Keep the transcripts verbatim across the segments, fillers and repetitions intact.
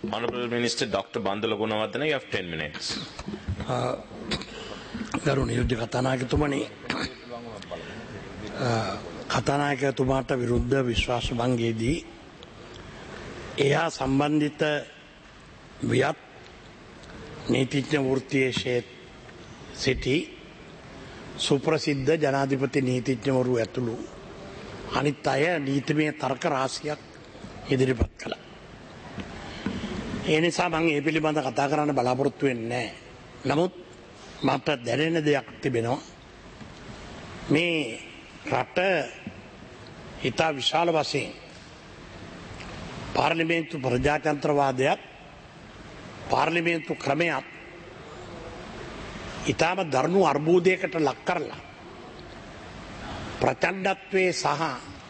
Honourable Minister Doctor Bandula Gunawardena, you have ten minutes. ගරුණීය යුද්ධ කතානායකතුමනි, කතානායකතුමාට විරුද්ධ විශ්වාස භංගයේදී එහා සම්බන්ධිත වියත් නීතිඥ වෘත්තියේ සිටි සුප්‍රසිද්ධ ජනාධිපති නීතිඥවරු ඇතුළු අනිත් අය නීතිමය තර්ක රාශියක් ඉදිරිපත් කළා. ඒ නිසා මම මේ පිළිබඳව කතා කරන්න බලාපොරොත්තු වෙන්නේ නැහැ. නමුත් මට දැනෙන දෙයක් තිබෙනවා. මේ රට ඉතා විශාල වශයෙන් පාර්ලිමේන්තු ප්‍රජාතන්ත්‍රවාදයක් පාර්ලිමේන්තු ක්‍රමයක් ඉතාම දරුණු අර්බුදයකට ලක් කරලා ප්‍රචණ්ඩත්වයේ සහ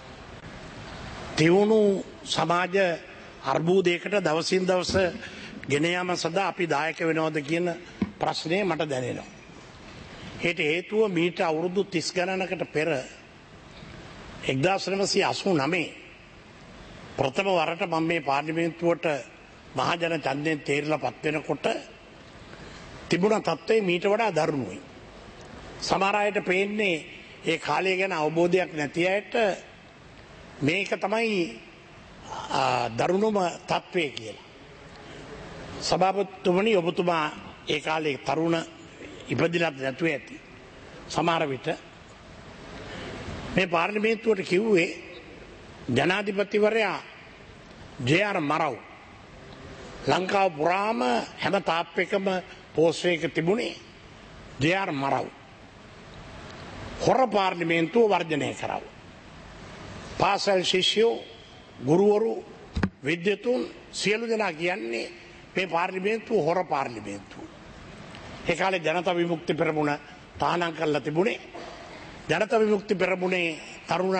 තියුණු සමාජ අර්බුදයකට දවසින් දවස ගෙන යාම සඳහා අපි දායක වෙනවද කියන ප්‍රශ්නය මට දැනෙනවා. ඒට හේතුව මීට අවුරුදු තිස් ගණනකට පෙර එක්දාස් නවසිය අසූ නවය ප්‍රථම වරට මම මේ පාර්ලිමේන්තුවට මහජන ඡන්දයෙන් තේරලා පත් වෙනකොට තිබුණ තත්ත්වය මීට වඩා දරුණුයි. සමහර අයට පේන්නේ ඒ කාලය ගැන අවබෝධයක් නැති අයට මේක තමයි දරුණුම තත්ත්වය කියලා. සභාපතිතුමනි, ඔබතුමා ඒ කාලේ තරුණ ඉපදිලත් නැතුව ඇති. සමහර විට මේ පාර්ලිමේන්තුවට කිව්වේ ජනාධිපතිවරයා ජේ ආර් මරව් ලංකාව පුරාම හැම තාප් එකම පෝස්ට් එක තිබුණේ ජේ ආර් මරව් හොර පාර්ලිමේන්තුව වර්ජනය කරව. පාසල් ශිෂ්‍යෝ, ගුරුවරු, විද්‍යතුන් සියලු දෙනා කියන්නේ මේ පාර්ලිමේන්තුව හොර පාර්ලිමේන්තුව. ඒ කාලේ ජනතා විමුක්ති පෙරමුණ තහනම් කරලා තිබුණේ. ජනතා විමුක්ති පෙරමුණේ තරුණ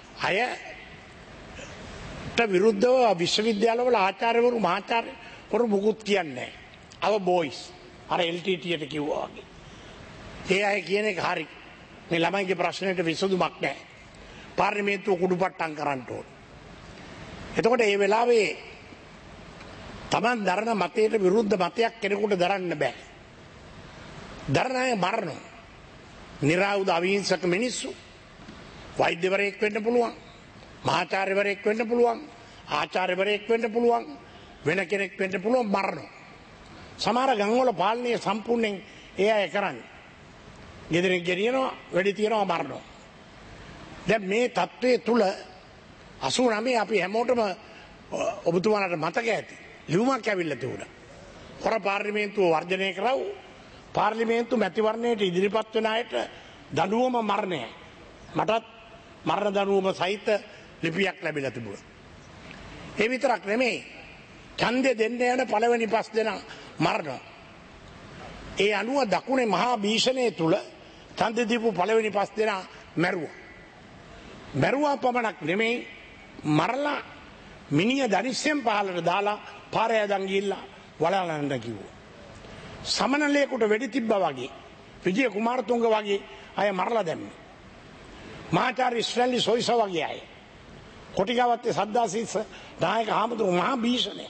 අයට විරුද්ධව විශ්වවිද්‍යාලවල ආචාර්යවරු මහාචාර්යවරු මුකුත් කියන්නේ නැහැ. අව බොයිස් අර එල් ටී ටීයට කිව්වා වගේ. ඒ අය කියන එක හරි. මේ ළමයිගේ ප්‍රශ්නෙට විසඳුමක් නැහැ. පාර්ලිමේන්තුව කුඩුපට්ටම් කරන්න ඕන. එතකොට මේ වෙලාවේ තමන් දරන මතයට විරුද්ධ මතයක් කෙනෙකුට දරන්න බෑ. දරන අය මරනවා. නිරායුධ අවිහිංසක මිනිස්සු වෛද්‍යවරයෙක් වෙන්න පුළුවන්, මහාචාර්යවරයෙක් වෙන්න පුළුවන්, ආචාර්යවරයෙක් වෙන්න පුළුවන්, වෙන කෙනෙක් වෙන්න පුළුවන්, මරනවා. සමහර ගම්වල පාලනය සම්පූර්ණයෙන් ඒ අය කරන්නේ. ගෙදරින් ගෙනියනවා, වෙඩි තියනවා, මරනවා. දැන් මේ තත්ත්වයේ තුල අසූ නවය අපි හැමෝටම ඔබතුමාලට මතක ඇති. ලියුමක් ඇවිල්ලා තිබුණා. හොර පාර්ලිමේන්තුව වර්ජනය කරව පාර්ලිමේන්තු මැතිවරණයට ඉදිරිපත් වෙන අයට දඬුවම මරණයයි. මටත් මරණ දඬුවම සහිත ලිපියක් ලැබිලා තිබුණා. ඒ විතරක් නෙමෙයි, ඡන්දය දෙන්න යන පළවෙනි පස් දෙනා මරනවා. ඒ අනුව දකුණේ මහා භීෂණය තුල ඡන්ද දීපු පළවෙනි පස් දෙනා මැරුවා. මැරුවා පමණක් නෙමෙයි, මරලා මිනිහ දනිස්සෙන් පහලට දාලා පාරේ ඇදන් ගිහිල්ලා වලලන්න කිව්වා. සමනලයකට වෙඩි තිබ්බා වගේ, විජය කුමාරතුංග වගේ අය මරලා දැම්මේ. මහාචාර්ය ඉස්රායලි සොයිස වගේ අය. කොටිගාවත්තේ සද්දාසීස නායක හාමුදුරුවෝ මහා භීෂණය.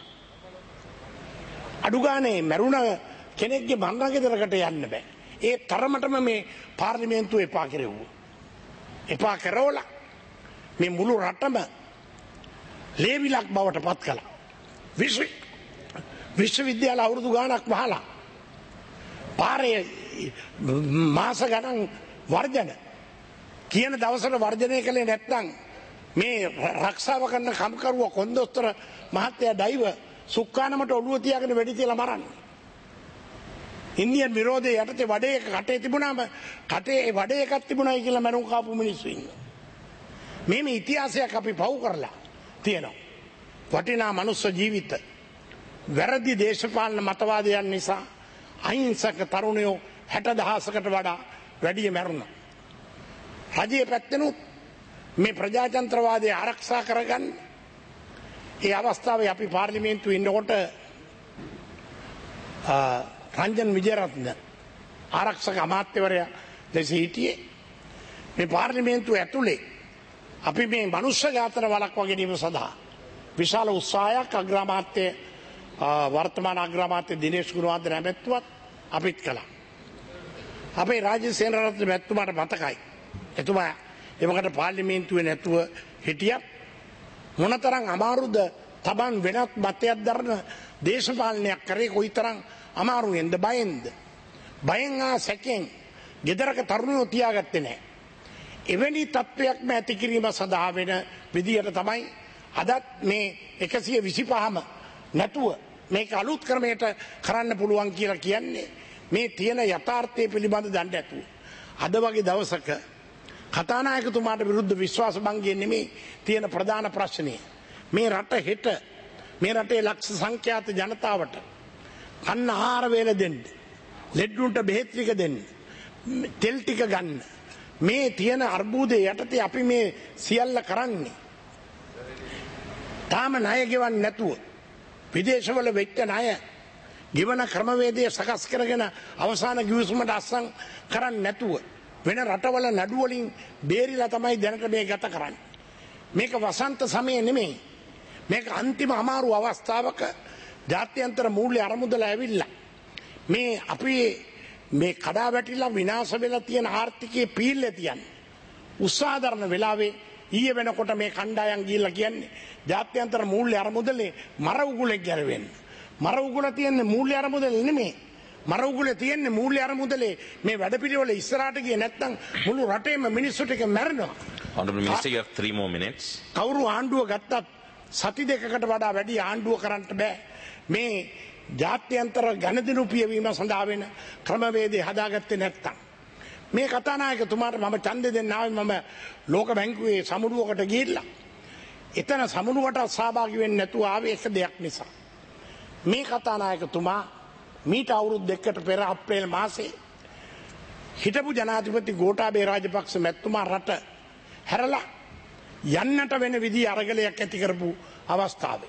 අඩුගානේ මැරුණ කෙනෙක්ගේ මරණ ගෙදරකට යන්න බෑ. ඒ තරමටම මේ පාර්ලිමේන්තුව එපා කෙරෙව්වා. එපා කරවලා මේ මුළු රටම ලේවිලක් බවට පත් කළා. විශ්ව විශ්වවිද්‍යාල අවුරුදු ගාණක් වහලා පාරේ මාස ගණන් වර්ජන කියන දවසට වර්ජනය කළේ නැත්නම් මේ රක්ෂාව කරන කම්කරුව කොන්දොස්තර මහත්තයා ඩයිව සුක්කානමට ඔළුව තියාගෙන වෙඩි තියලා මරන්නේ. ඉන්දියන් විරෝධයේ යටතේ වඩේ කටේ තිබුණාම කටේ වඩේ එකක් තිබුණායි කියලා මරුන් කාපු මිනිස්සු ඉන්නවා. මේ මේ ඉතිහාසයක් අපි පවු කරලා තියෙනවා. වටිනා මනුස්ස ජීවිත වැරදි දේශපාලන මතවාදයන් නිසා අහිංසක තරුණයෝ හැට දහසකට වඩා වැඩිය මැරුණා. රජයේ පැත්තෙනුත් මේ ප්‍රජාතන්ත්‍රවාදය ආරක්ෂා කරගන්න ඒ අවස්ථාවේ අපි පාර්ලිමේන්තුවේ ඉන්නකොට රංජන් විජේරත්න ආරක්ෂක අමාත්‍යවරයා ලෙස හිටියේ. මේ පාර්ලිමේන්තුව ඇතුලේ අපි මේ මනුෂ්‍ය ඝාතන වළක්වා ගැනීම සඳහා විශාල උත්සාහයක් අග්‍රාමාත්‍ය වර්තමාන අග්‍රාමාත්‍ය දිනේෂ් ගුණවර්ධන මැතිතුමත් අපිත් කළා. අපේ රාජ්‍ය සේනාරත්න මැතිතුමාට මතකයි. එතුමා එවකට පාර්ලිමේන්තුවේ නැතුව හිටියත් මොනතරම් අමාරුද තමන් වෙනත් මතයක් දරන දේශපාලනයක් කරේ කොයිතරම් අමාරුවෙන්ද බයෙන්ද. බයෙන් ආ සැකෙන් ගෙදරක තරුණයෝ තියාගත්තේ නැහැ. එවැනි තත්ත්වයක්ම ඇති කිරීම සඳහා වෙන විදියට තමයි අදත් මේ එකසිය විසිපහම නැතුව මේක අලුත් ක්‍රමයට කරන්න පුළුවන් කියලා කියන්නේ මේ තියෙන යථාර්ථය පිළිබඳ දන්නේ නැතුව. අද වගේ දවසක කතානායකතුමාට විරුද්ධ විශ්වාස භංගය නෙමේ තියෙන ප්‍රධාන ප්‍රශ්නය. මේ රට හෙට මේ රටේ ලක්ෂ සංඛ්‍යාත ජනතාවට අන්න ආහාර වේල දෙන්න, ලෙඩුන්ට බෙහෙත් ටික දෙන්න, තෙල් ටික ගන්න. මේ තියෙන අර්බුදයේ යටතේ අපි මේ සියල්ල කරන්නේ. තාම ණය ගෙවන්නේ නැතුව විදේශවල වෙච්ච ණය ගෙවන ක්‍රමවේදය සකස් කරගෙන අවසාන ගිවිසුමට අස්සම් කරන්නේ නැතුව වෙන රටවල නඩු වලින් බේරිලා තමයි දැනට මේ ගත කරන්නේ. මේක වසන්ත සමය නෙමෙයි. මේක අන්තිම අමාරු අවස්ථාවක ජාත්‍යන්තර මූල්‍ය අරමුදල ඇවිල්ලා මේ අපි මේ කඩා වැටිලා විනාශ වෙලා තියෙන ආර්ථිකයේ පීල්ල තියන්නේ. උත්සාහධර්ම වෙලාවේ ඊයේ වෙනකොට මේ කණ්ඩායම් ගිහිල්ලා කියන්නේ ජාත්‍යන්තර මූල්‍ය අරමුදලේ මර උගුලෙක් ගැරවෙන්න. මර උගුල තියෙන්නේ මූල්‍ය අරමුදල නෙමෙයි. මර උගුලේ තියෙන්නේ මූල්‍ය අරමුදලේ මේ වැඩපිළිවෙල ඉස්සරහට ගියේ නැත්නම් මුළු රටේම මිනිස්සු ටික මැරෙනවා. Honorable Minister, you have three more minutes. කවුරු ආණ්ඩුව ගත්තත් සති දෙකකට වඩා වැඩි ආණ්ඩුව කරන්න බෑ. මේ ජාත්‍යන්තර ගණදිනු පියවීම සඳහා වෙන ක්‍රමවේදය හදාගත්තේ නැත්තම්. මේ කතානායකතුමාට මම ඡන්දෙ දෙන්න ආවේ මම ලෝක බැංකුවේ සමුළුවකට ගිහිල්ලා. එතන සමුළුවට සහභාගී වෙන්නේ නැතුව ආවේ එක දෙයක් නිසා. මේ කතානායකතුමා මීට අවුරුදු දෙකකට පෙර අප්‍රේල් මාසේ හිටපු ජනාධිපති ගෝඨාභය රාජපක්ෂ මැතිතුමා රට හැරලා යන්නට වෙන විදිහ අරගලයක් ඇති කරපු අවස්ථාවේ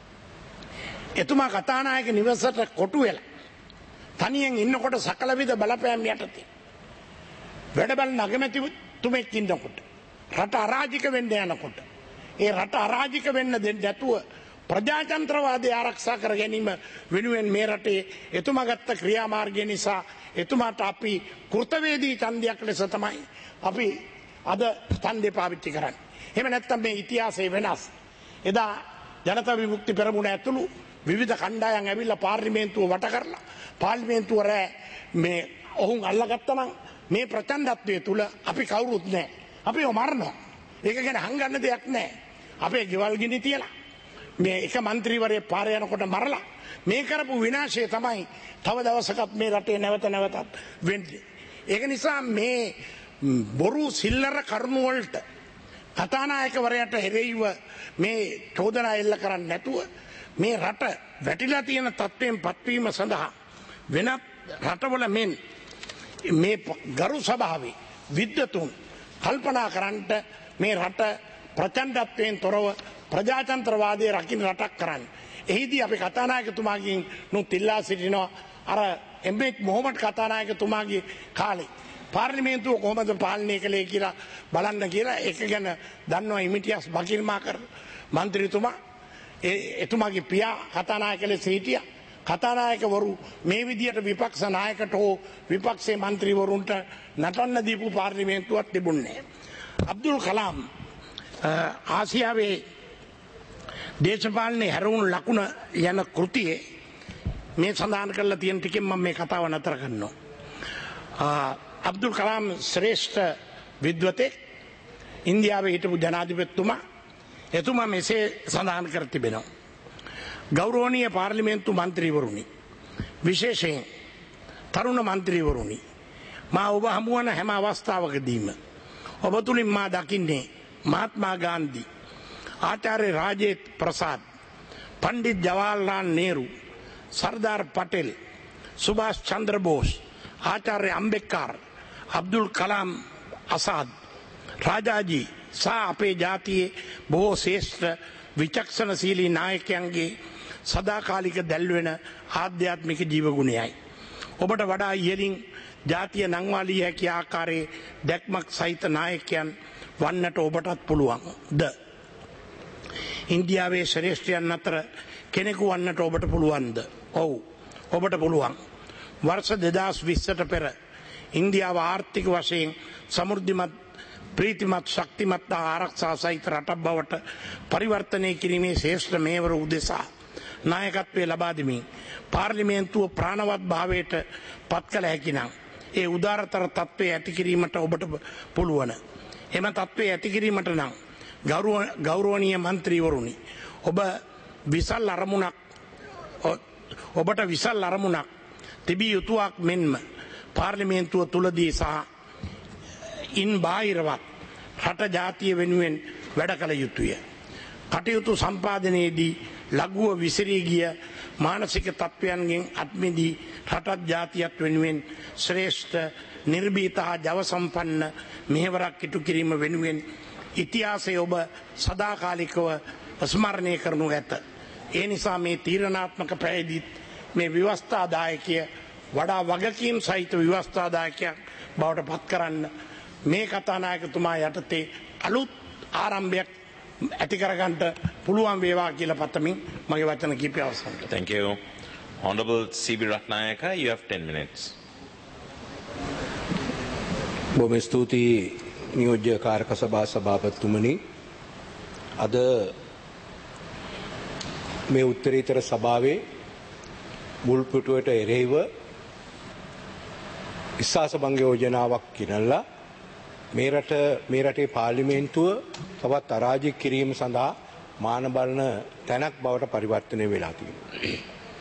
එතුමා කතානායක නිවසට කොටු වෙලා තනියෙන් ඉන්නකොට සකල විද බලපෑම් යටතේ වැඩ බලන අගමැතිතුමෙක් ඉන්නකොට රට අරාජික වෙන්න යනකොට ඒ රට අරාජික වෙන්න දෙන්නේ නැතුව ප්‍රජාතන්ත්‍රවාදය ආරක්ෂා කර ගැනීම වෙනුවෙන් මේ රටේ එතුමා ගත්ත ක්‍රියාමාර්ගය නිසා එතුමාට අපි කෘතවේදී ඡන්දයක් ලෙස තමයි අපි අද ඡන්දේ පාවිච්චි කරන්නේ. එහෙම නැත්නම් මේ ඉතිහාසයේ වෙනස්. එදා ජනතා විමුක්ති පෙරමුණ ඇතුළු විවිධ කණ්ඩායම් ඇවිල්ලා පාර්ලිමේන්තුව වට කරලා පාර්ලිමේන්තුව රැ මේ ඔවුන් අල්ලගත්තා නම් මේ ප්‍රචණ්ඩත්වයේ තුල අපි කවුරුත් නැහැ. අපිව මරනවා. ඒක ගැන හංගන්න දෙයක් නැහැ. අපේ ගෙවල් ගිනි තියලා මේ එක മന്ത്രിවරයෙක් පාර යනකොට මරලා මේ කරපු විනාශය තමයි තව දවසකත් මේ රටේ නැවත නැවතත් වෙන්නේ. ඒක නිසා මේ බොරු සිල්ලර කරුණු වලට කතානායකවරයාට එරෙහිව මේ චෝදනා එල්ල කරන්නේ නැතුව මේ රට වැටිලා තියෙන තත්ත්වයෙන් පත්වීම සඳහා වෙනත් රටවල මෙන් මේ ගරු සභාවේ විද්වතුන් කල්පනා කරන්නට මේ රට ප්‍රචණ්ඩත්වයෙන් තොරව ප්‍රජාතන්ත්‍රවාදයේ රකින්න රටක් කරන්න. එහිදී අපි කතානායකතුමාගෙන් නුත් ඉල්ලා සිටිනවා අර එම්.එච්. මොහොමඩ් කතානායකතුමාගේ කාලේ පාර්ලිමේන්තුව කොහොමද පාලනය කළේ කියලා බලන්න කියලා ඒක ගැන දන්නවා ඉමිටියස් බකිල්මාකර් මන්ත්‍රීතුමා එතුමාගේ පියා කතානායක ලෙස හිටියා. කතානායකවරු මේ විදියට විපක්ෂ නායකට හෝ විපක්ෂයේ മന്ത്രിවරුන්ට නටන්න දීපු පාර්ලිමේන්තුවක් තිබුණේ නැහැ. අබ්දුල් කලාම් ආසියාවේ දේශපාලනේ හැරවුණු ලකුණ යන කෘතියේ මේ සඳහන් කරලා තියෙන ටිකෙන් මම මේ කතාව නතර කරනවා. අබ්දුල් කලාම් ශ්‍රේෂ්ඨ විද්වතෙක් ඉන්දියාවේ හිටපු ජනාධිපතිතුමා එතුමා මෙසේ සඳහන් කර තිබෙනවා. ගෞරවනීය පාර්ලිමේන්තු මන්ත්‍රීවරුනි විශේෂයෙන් තරුණ මන්ත්‍රීවරුනි මා ඔබ හමුවන හැම අවස්ථාවකදීම ඔබ තුලින් මා දකින්නේ මහත්මා ගාන්ධි ආචාර්ය රාජේන්ද්‍ර ප්‍රසාද් පණ්ඩිත් ජවහර්ලාල් නේරු සර්දාර් පටේල් සුභාෂ් චන්ද්‍ර බෝස් ආචාර්ය අම්බේද්කර් අබ්දුල් කලාම් ආසාද් රාජාජී සහ අපේ ජාතියේ බොහෝ ශ්‍රේෂ්ඨ විචක්ෂණශීලී නායකයන්ගේ සදාකාලික දැල්වෙන ආධ්‍යාත්මික ජීවගුණයයි. ඔබට වඩා ඉහළින් ජාතිය නංවාලිය හැකි ආකාරයේ දැක්මක් සහිත නායකයන් වන්නට ඔබටත් පුළුවන් ද. ඉන්දියාවේ ශ්‍රේෂ්ඨයන් අතර කෙනෙකු වන්නට ඔබට පුළුවන්ද? ඔව්. ඔබට පුළුවන්. වර්ෂ දෙදහස් විස්සට පෙර ඉන්දියාව ආර්ථික වශයෙන් සමෘද්ධිමත් ප්‍රීතිමත් ශක්තිමත් ආරක්ෂා සහිත රටක් බවට පරිවර්තනය කිරීමේ ශ්‍රේෂ්ඨ මේවර උදෙසා නායකත්වය ලබා දෙමින් පාර්ලිමේන්තුව ප්‍රාණවත් භාවයට පත් කළ හැකි නම් ඒ උදාරතර තත්ත්වය ඇති කිරීමට ඔබට පුළුවන්. එම තත්ත්වය ඇති කිරීමට නම් ගෞරවනීය මන්ත්‍රීවරුනි, ඔබ විසල් අරමුණක් ඔබට විසල් අරමුණක් තිබිය යුතුවක් මෙන්ම පාර්ලිමේන්තුව තුලදී සහ ඉන් බාහිරවත් රට ජාතිය වෙනුවෙන් වැඩ කළ යුතුය. කටයුතු සම්පාදනයේදී ලඝුව විසිරී ගිය මානසික තත්ත්වයන්ගෙන් අත්මිදී රටත් ජාතියත් වෙනුවෙන් ශ්‍රේෂ්ඨ නිර්භීත හා ජව සම්පන්න මෙහෙවරක් ඉටු කිරීම වෙනුවෙන් ඉතිහාසය ඔබ සදාකාලිකව ස්මරණය කරනු ඇත. ඒ නිසා මේ තීරණාත්මක පැහැදිත් මේ ව්‍යවස්ථාදායකය වඩා වගකීම් සහිත ව්‍යවස්ථාදායකයක් බවට පත් කරන්න මේ කතානායකතුමා යටතේ අලුත් ආරම්භයක් ඇති කරගන්නට පුළුවන් වේවා කියලා පතමින් මගේ වචන කීපය අවසන් කරනවා. Thank you. Honorable C B Ratnayaka, you have ten minutes. බොහොම ස්තුතියි නියෝජ්‍ය කාර්ක සභා සභාපතිතුමනි. අද මේ උත්තරීතර සභාවේ මුල් පිටුවට එරෙහිව විශ්වාස භංග යෝජනාවක් ගෙනල්ලා මේ රට මේ රටේ පාර්ලිමේන්තුව තවත් අරාජික කිරීම සඳහා මාන බලන තැනක් බවට පරිවර්තනය වෙලා තියෙනවා.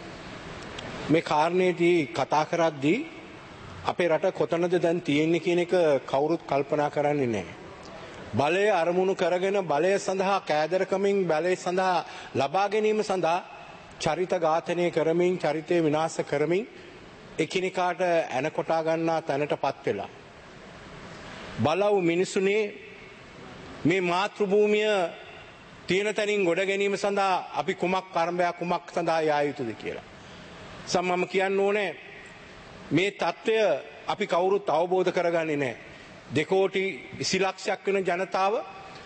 මේ කාරණේදී කතා කරද්දී අපේ රට කොතනද දැන් තියෙන්නේ කියන එක කවුරුත් කල්පනා කරන්නේ නැහැ. බලය අරමුණු කරගෙන බලය සඳහා කෑදරකමින් බලය සඳහා ලබා ගැනීම සඳහා චරිත ඝාතනය කරමින් චරිතය විනාශ කරමින් එකිනෙකාට ඇන කොටා ගන්නා තැනටපත් වෙලා බලව මිනිසුනේ මේ මාතෘ භූමිය තියෙන තැනින් ගොඩ ගැනීම සඳහා අපි කුමක් කර්මයක් කුමක් සඳහා යා යුතුද කියලා. සම්මම කියන්න ඕනේ මේ தত্ত্বය අපි කවුරුත් අවබෝධ කරගන්නේ නැහැ. දෙකෝටි විසි ලක්ෂයක් වෙන ජනතාව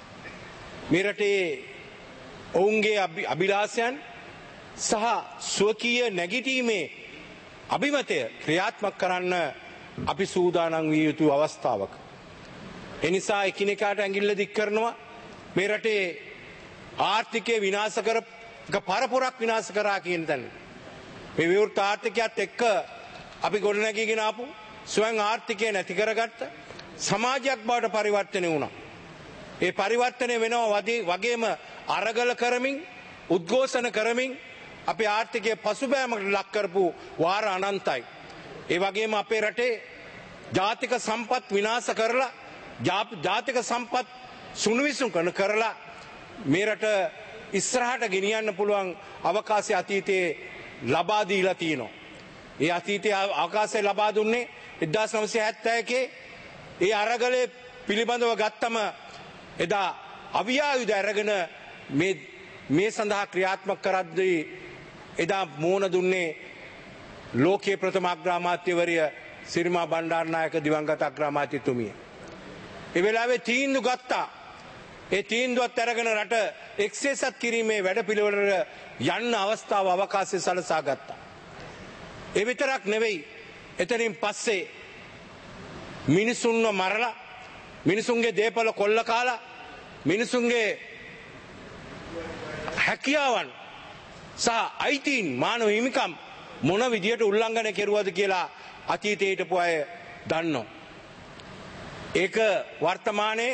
මේ රටේ ඔවුන්ගේ අභිලාෂයන් සහ ස්වකීය නැගිටීමේ අභිමතය ක්‍රියාත්මක කරන්න අපි සූදානම් විය යුතු අවස්ථාවක. එනිසා එකිනෙකාට ඇඟිල්ල දික් කරනවා මේ රටේ ආර්ථිකය විනාශ කර පරපුරක් විනාශ කරා කියන තැන. මේ විවෘත ආර්ථිකයත් එක්ක අපි ගොඩනැගීගෙන ආපු ස්වයං ආර්ථිකය නැති කරගත්ත සමාජයක් බවට පරිවර්තනය වුණා. ඒ පරිවර්තනය වෙනවා වගේම අරගල කරමින් උද්ඝෝෂණ කරමින් අපේ ආර්ථිකය පසුබෑමකට ලක් කරපු වාර අනන්තයි. ඒ වගේම අපේ රටේ ජාතික සම්පත් විනාශ කරලා ජාතික සම්පත් සුණුවිසුම් කරන කරලා මේ රට ඉස්සරහට ගෙනියන්න පුළුවන් අවකාශය අතීතයේ ලබා දීලා තියෙනවා. ඒ අතීතයේ අවකාශය ලබා දුන්නේ එක්දාස් නවසිය හැත්තෑ එකේ ඒ අරගලේ පිළිබඳව ගත්තම එදා අවියායුධ අරගෙන මේ මේ සඳහා ක්‍රියාත්මක කරද්දී එදා මෝන දුන්නේ ලෝකයේ ප්‍රථම අග්‍රාමාත්‍යවරිය සිරිමා බණ්ඩාරනායක දිවංගත අග්‍රාමාත්‍යතුමිය. ඒ වෙලාවේ තීන්දුව ගත්තා. ඒ තීන්දුවත් අරගෙන රට එක්සේසත් කිරීමේ වැඩපිළිවෙලට යන්න අවස්ථාව අවකාශය සලසා ගත්තා. ඒ විතරක් නෙවෙයි එතනින් පස්සේ මිනිසුන්ව මරලා මිනිසුන්ගේ දේපල කොල්ල කාලා මිනිසුන්ගේ හැකියාවන් සහ අයිතීන් මානව හිමිකම් මොන විදියට උල්ලංඝනය කෙරුවද කියලා අතීතයේ හිටපු අය දන්නවා. ඒක වර්තමානයේ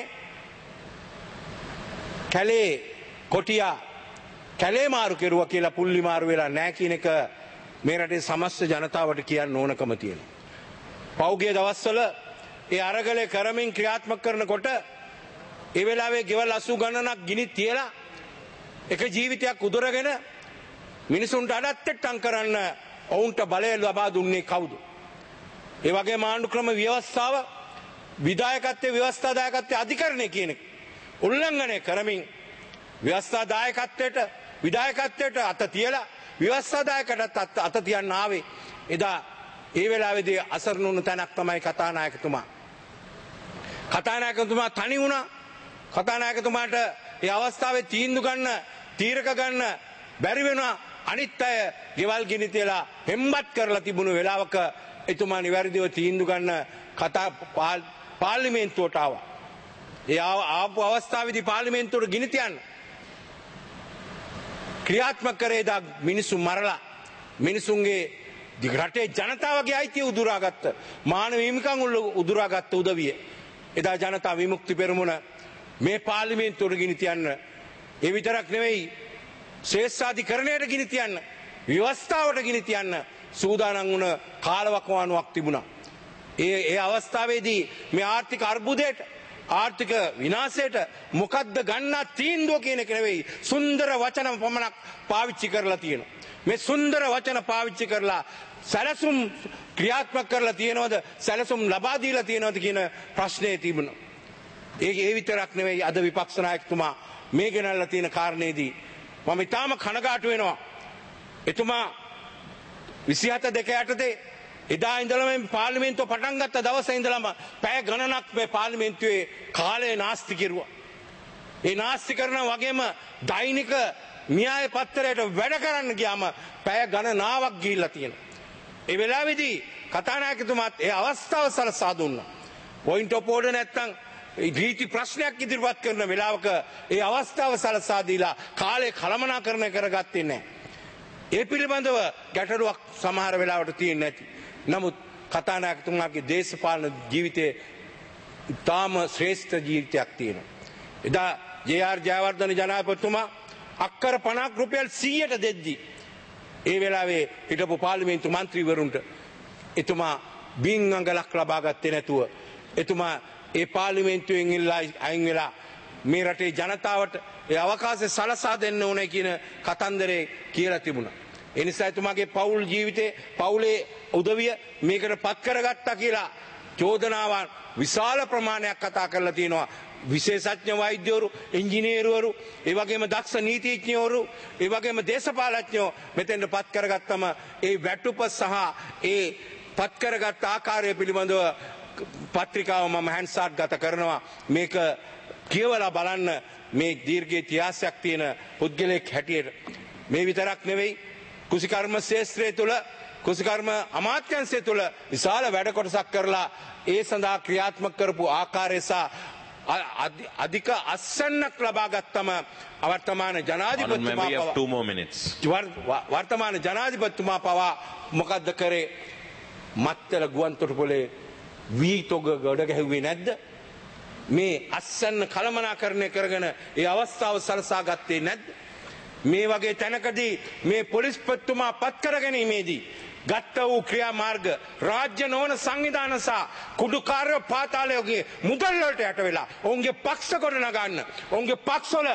කැලේ කොටියා කැලේ මාරු කෙරුවා කියලා පුල්ලි මාරු වෙලා නැහැ කියන එක මේ රටේ සමස්ත ජනතාවට කියන්න ඕනකම තියෙනවා. පෞගිය දවස්වල ඒ අරගලේ කරමින් ක්‍රියාත්මක කරනකොට ඒ වෙලාවේ ගෙවල් අසූ ගණනක් ගිනි තියලා එක ජීවිතයක් උදුරගෙන මිනිසුන්ට අඩත්තට්ටම් කරන්න ඔවුන්ට බලය ලබා දුන්නේ කවුද? ඒ වගේම ආණ්ඩුක්‍රම ව්‍යවස්ථාව විධායකත්වයේ ව්‍යවස්ථාදායකත්වයේ අධිකරණය කියන උල්ලංඝනය කරමින් ව්‍යවස්ථාදායකත්වයට විධායකත්වයට අත තියලා ව්‍යවස්ථාදායකටත් අත තියන්න ආවේ එදා ඒ වෙලාවේදී අසරණ වුණ තැනක් තමයි කතානායකතුමා. කතානායකතුමා තනි වුණා. කතානායකතුමාට ඒ අවස්ථාවේ තීන්දුව ගන්න, තීරක ගන්න බැරි වෙනවා. අනිත් අය ගෙවල් ගිනි තියලා හෙම්බත් කරලා තිබුණු වෙලාවක එතුමා නිවැරදිව තීන්දුව ගන්න කතා පාර්ලිමේන්තුවට ආවා. ඒ ආපු අවස්ථාවේදී පාර්ලිමේන්තුවට ගිනි තියන්න ක්‍රියාත්මක කරේදා මිනිසුන් මරලා මිනිසුන්ගේ රටේ ජනතාවගේ අයිතිය උදුරාගත්ත මානව හිමිකම් උදුරාගත්ත උදවිය එදා ජනතා විමුක්ති පෙරමුණ මේ පාර්ලිමේන්තුවට ගිනි තියන්න ඒ විතරක් නෙවෙයි ශ්‍රේෂ්ඨාධිකරණයට ගිනි තියන්න ව්‍යවස්ථාවට ගිනි තියන්න සූදානම් වුණ කාලවකවානුවක් තිබුණා. ඒ ඒ අවස්ථාවේදී මේ ආර්ථික අර්බුදයට ආර්ථික විනාශයට මොකද්ද ගන්නා තීන්දුව කියන එක නෙවෙයි සුන්දර වචන පමණක් පාවිච්චි කරලා තියෙනවා. මේ සුන්දර වචන පාවිච්චි කරලා සැලසුම් ක්‍රියාත්මක කරලා තියෙනවද සැලසුම් ලබා දීලා තියෙනවද කියන ප්‍රශ්නේ තිබුණා. ඒක ඒ විතරක් නෙවෙයි අද විපක්ෂ නායකතුමා මේ ගෙනල්ලා තියෙන කාරණේදී මම ඊටාම කනගාටු වෙනවා. එතුමා විසිහත දෙක යටතේ එදා ඉඳලම මේ පාර්ලිමේන්තුව පටන් ගත්ත දවසේ ඉඳලම පැය ගණනක් මේ පාර්ලිමේන්තුවේ කාලය නාස්ති කෙරුවා. ඒ නාස්ති කරන වගේම දෛනික න්‍යාය පත්‍රයට වැඩ කරන්න ගියාම පැය ගණනාවක් ගිහිල්ලා තියෙනවා. ඒ වෙලාවේදී කතානායකතුමාත් ඒ අවස්ථාව සලසා දුන්නා. පොයින්ට් ඔෆ් ඕඩර් නැත්තම් රීති ප්‍රශ්නයක් ඉදිරිපත් කරන වෙලාවක ඒ අවස්ථාව සලසා දීලා කාලය කළමනාකරණය කරගත්තේ නැහැ. ඒ පිළිබඳව ගැටලුවක් සමහර වෙලාවට තියෙන්නේ නැති. නමුත් කතානායකතුමාගේ දේශපාලන ජීවිතයේ ඉතාම ශ්‍රේෂ්ඨ ජීවිතයක් තියෙනවා. එදා ජේ ආර් ජයවර්ධන ජනාධිපතිතුමා අක්කර පනහක් රුපියල් සීයට දෙද්දී ඒ වෙලාවේ හිටපු පාර්ලිමේන්තු මන්ත්‍රීවරුන්ට එතුමා බින් අඟලක් ලබා ගත්තේ නැතුව එතුමා ඒ පාර්ලිමේන්තුවෙන් ඉල්ලා අයින් වෙලා මේ රටේ ජනතාවට ඒ අවකාශය සලසා දෙන්න ඕනේ කියන කතන්දරේ කියලා තිබුණා. ඒ නිසා එතුමාගේ පෞල් ජීවිතේ පෞලේ උදවිය මේකට පත් කරගත්තා කියලා චෝදනාවන් විශාල ප්‍රමාණයක් කතා කරලා තියෙනවා. විශේෂඥ වෛද්‍යවරු, ඉංජිනේරුවරු, ඒ වගේම දක්ෂ නීතිඥවරු, ඒ වගේම දේශපාලඥයෝ මෙතෙන්ට පත් කරගත්තම ඒ වැටුප සහ ඒ පත් කරගත් ආකාරය පිළිබඳව පත්‍රිකාව මම හැන්සාට් ගත කරනවා. මේක කියවලා බලන්න මේ දීර්ඝ ඉතිහාසයක් තියෙන පුද්ගලයෙක් හැටියට. මේ විතරක් නෙවෙයි කුසිකර්ම ශාස්ත්‍රය තුළ කුසිකර්ම අමාත්‍යංශය තුළ විශාල වැඩ කොටසක් කරලා ඒ සඳහා ක්‍රියාත්මක කරපු ආකාරය සහ අධික අස්සන්නක් ලබා ගත්තම වර්තමාන ජනාධිපතිතුමා වර්තමාන ජනාධිපතිතුමා පවා මොකද්ද කරේ? මත්තල ගුවන්තොටුපොළේ වී තොග ගොඩ ගැහුවේ නැද්ද? මේ අස්සන්න කළමනාකරණය කරගෙන ඒ අවස්ථාව සලසා ගත්තේ නැද්ද? මේ වගේ තැනකදී මේ පොලිස්පතිතුමා පත් කර ගැනීමේදී ගත්ත වූ ක්‍රියාමාර්ග රාජ්‍ය නොවන සංවිධාන සහ කුඩුකාරය පාතාලයෝගේ මුදල් වලට යට වෙලා ඔවුන්ගේ පක්ෂ කොට නගන්න ඔවුන්ගේ පක්ෂවල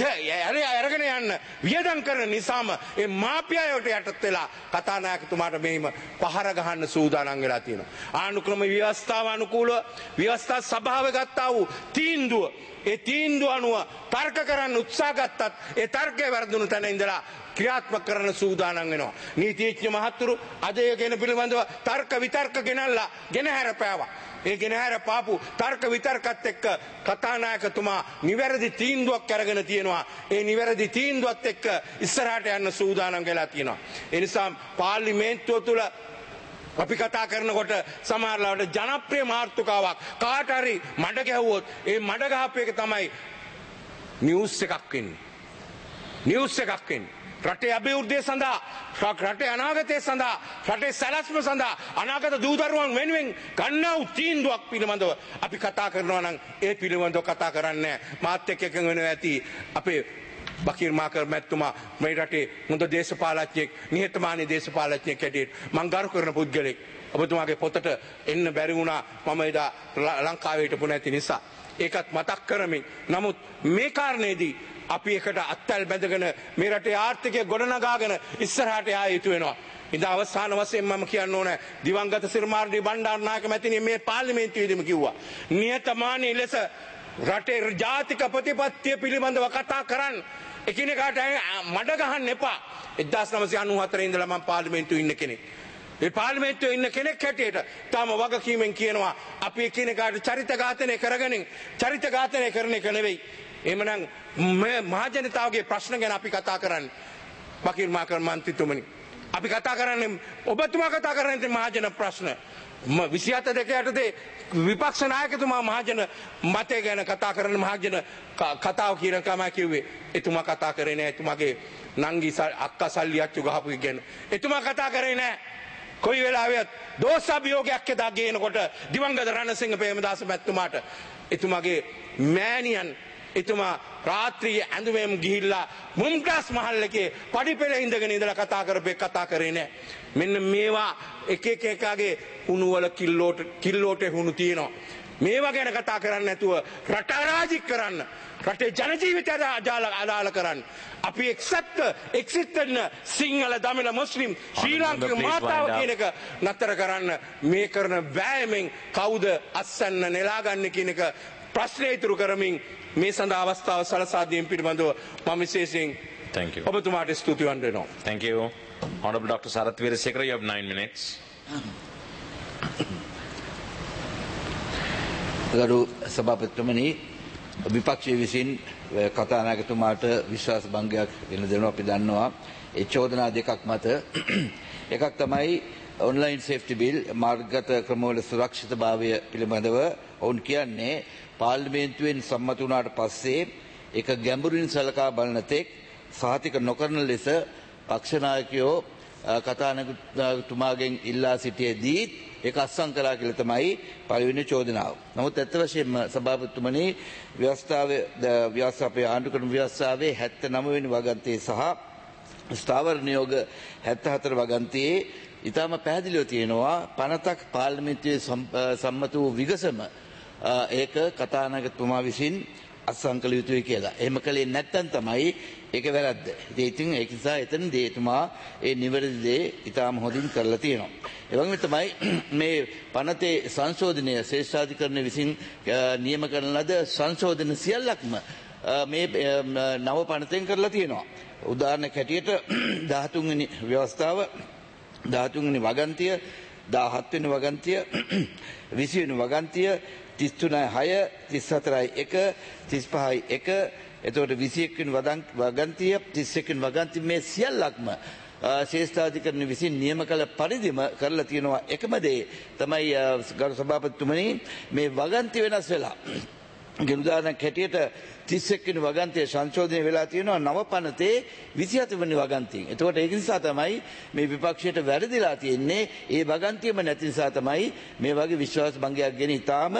අරගෙන යන්න වියදම් කරන නිසාම ඒ මාපියායට යටත් වෙලා කතානායකතුමාට මෙහිම පහර ගහන්න සූදානම් වෙලා තියෙනවා. ආණ්ඩුක්‍රම ව්‍යවස්ථාව අනුකූලව ව්‍යවස්ථා සභාව ගත්තා වූ තීන්දුව ඒ තීන්දුව අනුව තර්ක කරන්න උත්සාහ ගත්තත් ඒ තර්කය වැරදුණු තැන ඉඳලා ක්‍රියාත්මක කරන සූදානම් වෙනවා. නීතිඥ මහතුරු අද ඒ ගැන පිළිබඳව තර්ක විතර්ක ගෙනල්ලා ගෙන හැරපෑවා. ඒ ගෙන හැරපාපු තර්ක විතර්කත් එක්ක කතානායකතුමා නිවැරදි තීන්දුවක් අරගෙන තියෙනවා. ඒ නිවැරදි තීන්දුවත් එක්ක ඉස්සරහට යන්න සූදානම් වෙලා තියෙනවා. ඒ නිසා පාර්ලිමේන්තුව තුළ අපි කතා කරනකොට සමහරවිට ජනප්‍රිය මාතෘකාවක් කාට හරි මඩ ගැහුවොත් ඒ මඩ ගහපු එක තමයි නිවුස් එකක් වෙන්නේ. නිවුස් එකක් වෙන්නේ. රටේ අභිවෘද්ධිය සඳහා රටේ අනාගතය සඳහා රටේ සැලැස්ම සඳහා අනාගත දූ දරුවන් වෙනුවෙන් ගන්නා වූ තීන්දුවක් පිළිබඳව අපි කතා කරනවා නම් ඒ පිළිබඳව කතා කරන්නේ මාත් එක්ක එකඟ වෙනවා ඇති අපේ බකීර් මාකර් මැතිතුමා මේ රටේ හොඳ දේශපාලඥයෙක් නිහතමානී දේශපාලඥයෙක් හැටියට මම ගරු කරන පුද්ගලෙක්. ඔබතුමාගේ පොතට එන්න බැරි වුණා මම එදා ලංකාවේ හිටපු නැති නිසා. ඒකත් මතක් කරමින් නමුත් මේ කාරණේදී අපි එකට අත්වැල් බැඳගෙන මේ රටේ ආර්ථිකය ගොඩනගාගෙන ඉස්සරහට යා යුතු වෙනවා. ඉතින් අවසාන වශයෙන් මම කියන්න ඕන දිවංගත සිරිමාර්ඩි බණ්ඩාරනායක මැතිණිය මේ පාර්ලිමේන්තුවේදීම කිව්වා. නියතමානී ලෙස රටේ ජාතික ප්‍රතිපත්තිය පිළිබඳව කතා කරන්න එකිනෙකාට මඩ ගහන්න එපා. එක්දාස් නවසිය අනූහතර ඉඳලා මම පාර්ලිමේන්තුවේ ඉන්න කෙනෙක්. ඒ පාර්ලිමේන්තුවේ ඉන්න කෙනෙක් හැටියට තාම වගකීමෙන් කියනවා අපි එකිනෙකාට චරිත ඝාතනය කරගෙන චරිත ඝාතනය කරන එක නෙවෙයි. එහෙමනම් මේ මහ ජනතාවගේ ප්‍රශ්න ගැන අපි කතා කරන්නේ. වකීල් මාකර් මන්ත්‍රීතුමනි. අපි කතා කරන්නේ ඔබතුමා කතා කරන්නේ මහජන ප්‍රශ්න. විසිහත දෙක යටතේ විපක්ෂ නායකතුමා මහජන මතය ගැන කතා කරන මහජන කතාව කියන කම කිව්වේ. එතුමා කතා කරේ නෑ එතුමාගේ නංගි අක්කා සල්ලි අච්චු ගහපු ගැන. එතුමා කතා කරේ නෑ. කොයි වෙලාවෙත් දෝෂාභියෝගයක් එදා ගේනකොට දිවංගත රණසිංහ ප්‍රේමදාස මැතිතුමාට එතුමාගේ මෑණියන් එතුමා රාත්‍රියේ ඇඳුමෙන් ගිහිල්ලා මුම්තාස් මහල් එකේ පඩිපෙළ ඉඳගෙන ඉඳලා කතා කරපේ කතා කරේ නෑ. මෙන්න මේවා එක එක එකාගේ උණු වල කිල්ලෝට කිල්ලෝට හුණු තියෙනවා. මේවා ගැන කතා කරන්නේ නැතුව රට අරාජික කරන්න, රටේ ජන ජීවිතය අදාළ කරන්න. අපි එක්සත් එක්සිත් වෙන සිංහල දමිළ මුස්ලිම් ශ්‍රී ලාංකික මාතාව කියන එක නතර කරන්න මේ කරන වෑයමෙන් කවුද අස්සන්න නෙලාගන්නේ කියන එක ප්‍රශ්නය ඉතුරු කරමින් මේ සඳහා අවස්ථාව සලසා දීම පිළිබඳව මම විශේෂයෙන් Thank you. ඔබතුමාට ස්තුති වන්දනවා. Thank you. Honorable Doctor Sarath Veerasekara, you have nine minutes. ගරු සභාපතිතුමනි, විපක්ෂයේ විසින් කතානායකතුමාට විශ්වාස භංගයක් වෙන දෙනවා අපි දන්නවා. ඒ චෝදනා දෙකක් මත එකක් තමයි ඔන්ලයින් සේෆ්ටි බිල් මාර්ගගත ක්‍රමවල සුරක්ෂිතභාවය පිළිබඳව ඔවුන් කියන්නේ පාර්ලිමේන්තුවෙන් සම්මත වුණාට පස්සේ ඒක ගැඹුරින් සලකා බලන තෙක් සහතික නොකරන ලෙස පක්ෂ නායකයෝ කතානායකතුමාගෙන් ඉල්ලා සිටියේදී ඒක අත්සන් කළා කියලා තමයි පළවෙනි චෝදනාව. නමුත් ඇත්ත වශයෙන්ම සභාපතිතුමනි ව්‍යවස්ථාවේ ව්‍යවස්ථාපේ ආණ්ඩුක්‍රම ව්‍යවස්ථාවේ හැත්තෑ නව වෙනි වගන්තියේ සහ ස්ථාවර නියෝග හැත්තෑ හතර වගන්තියේ ඊටම පැහැදිලිව තියෙනවා පනතක් පාර්ලිමේන්තුවේ සම්මත වූ විගසම ඒක කතානායකතුමා විසින් අත්සන් කළ යුතුයි කියලා. එහෙම කළේ නැත්නම් තමයි ඒක වැරද්ද. ඉතින් ඒක නිසා එතනදී එතුමා ඒ නිවැරදි දේ ඊටම හොඳින් කරලා තියෙනවා. ඒ වගේම තමයි මේ පනතේ සංශෝධනය ශ්‍රේෂ්ඨාධිකරණය විසින් නියම කරන ලද සංශෝධන සියල්ලක්ම මේ නව පනතෙන් කරලා තියෙනවා. උදාහරණයක් හැටියට දහතුන් වෙනි ව්‍යවස්ථාව, දහතුන් වෙනි වගන්තිය, දහහත් වෙනි වගන්තිය, විසි වෙනි වගන්තිය, තිස් තුනයි හය, තිස් හතරයි එක, තිස් පහයි එක, එතකොට විසි එක් වෙනි වගන්තිය, තිස් එක වෙනි වගන්තිය මේ සියල්ලක්ම ශ්‍රේෂ්ඨාධිකරණ විසින් නියම කළ පරිදිම කරලා තියෙනවා. එකම දේ තමයි ගරු සභාපතිතුමනි මේ වගන්ති වෙනස් වෙලා. උදාහරණයක් හැටියට තිස් එක් වෙනි වගන්තිය සංශෝධනය වෙලා තියෙනවා නව පනතේ විසි හත වෙනි වගන්තියෙන්. එතකොට ඒක නිසා තමයි මේ විපක්ෂයට වැරදිලා තියෙන්නේ. ඒ වගන්තියම නැති නිසා තමයි මේ වගේ විශ්වාස භංගයක් ගෙන ඉතාම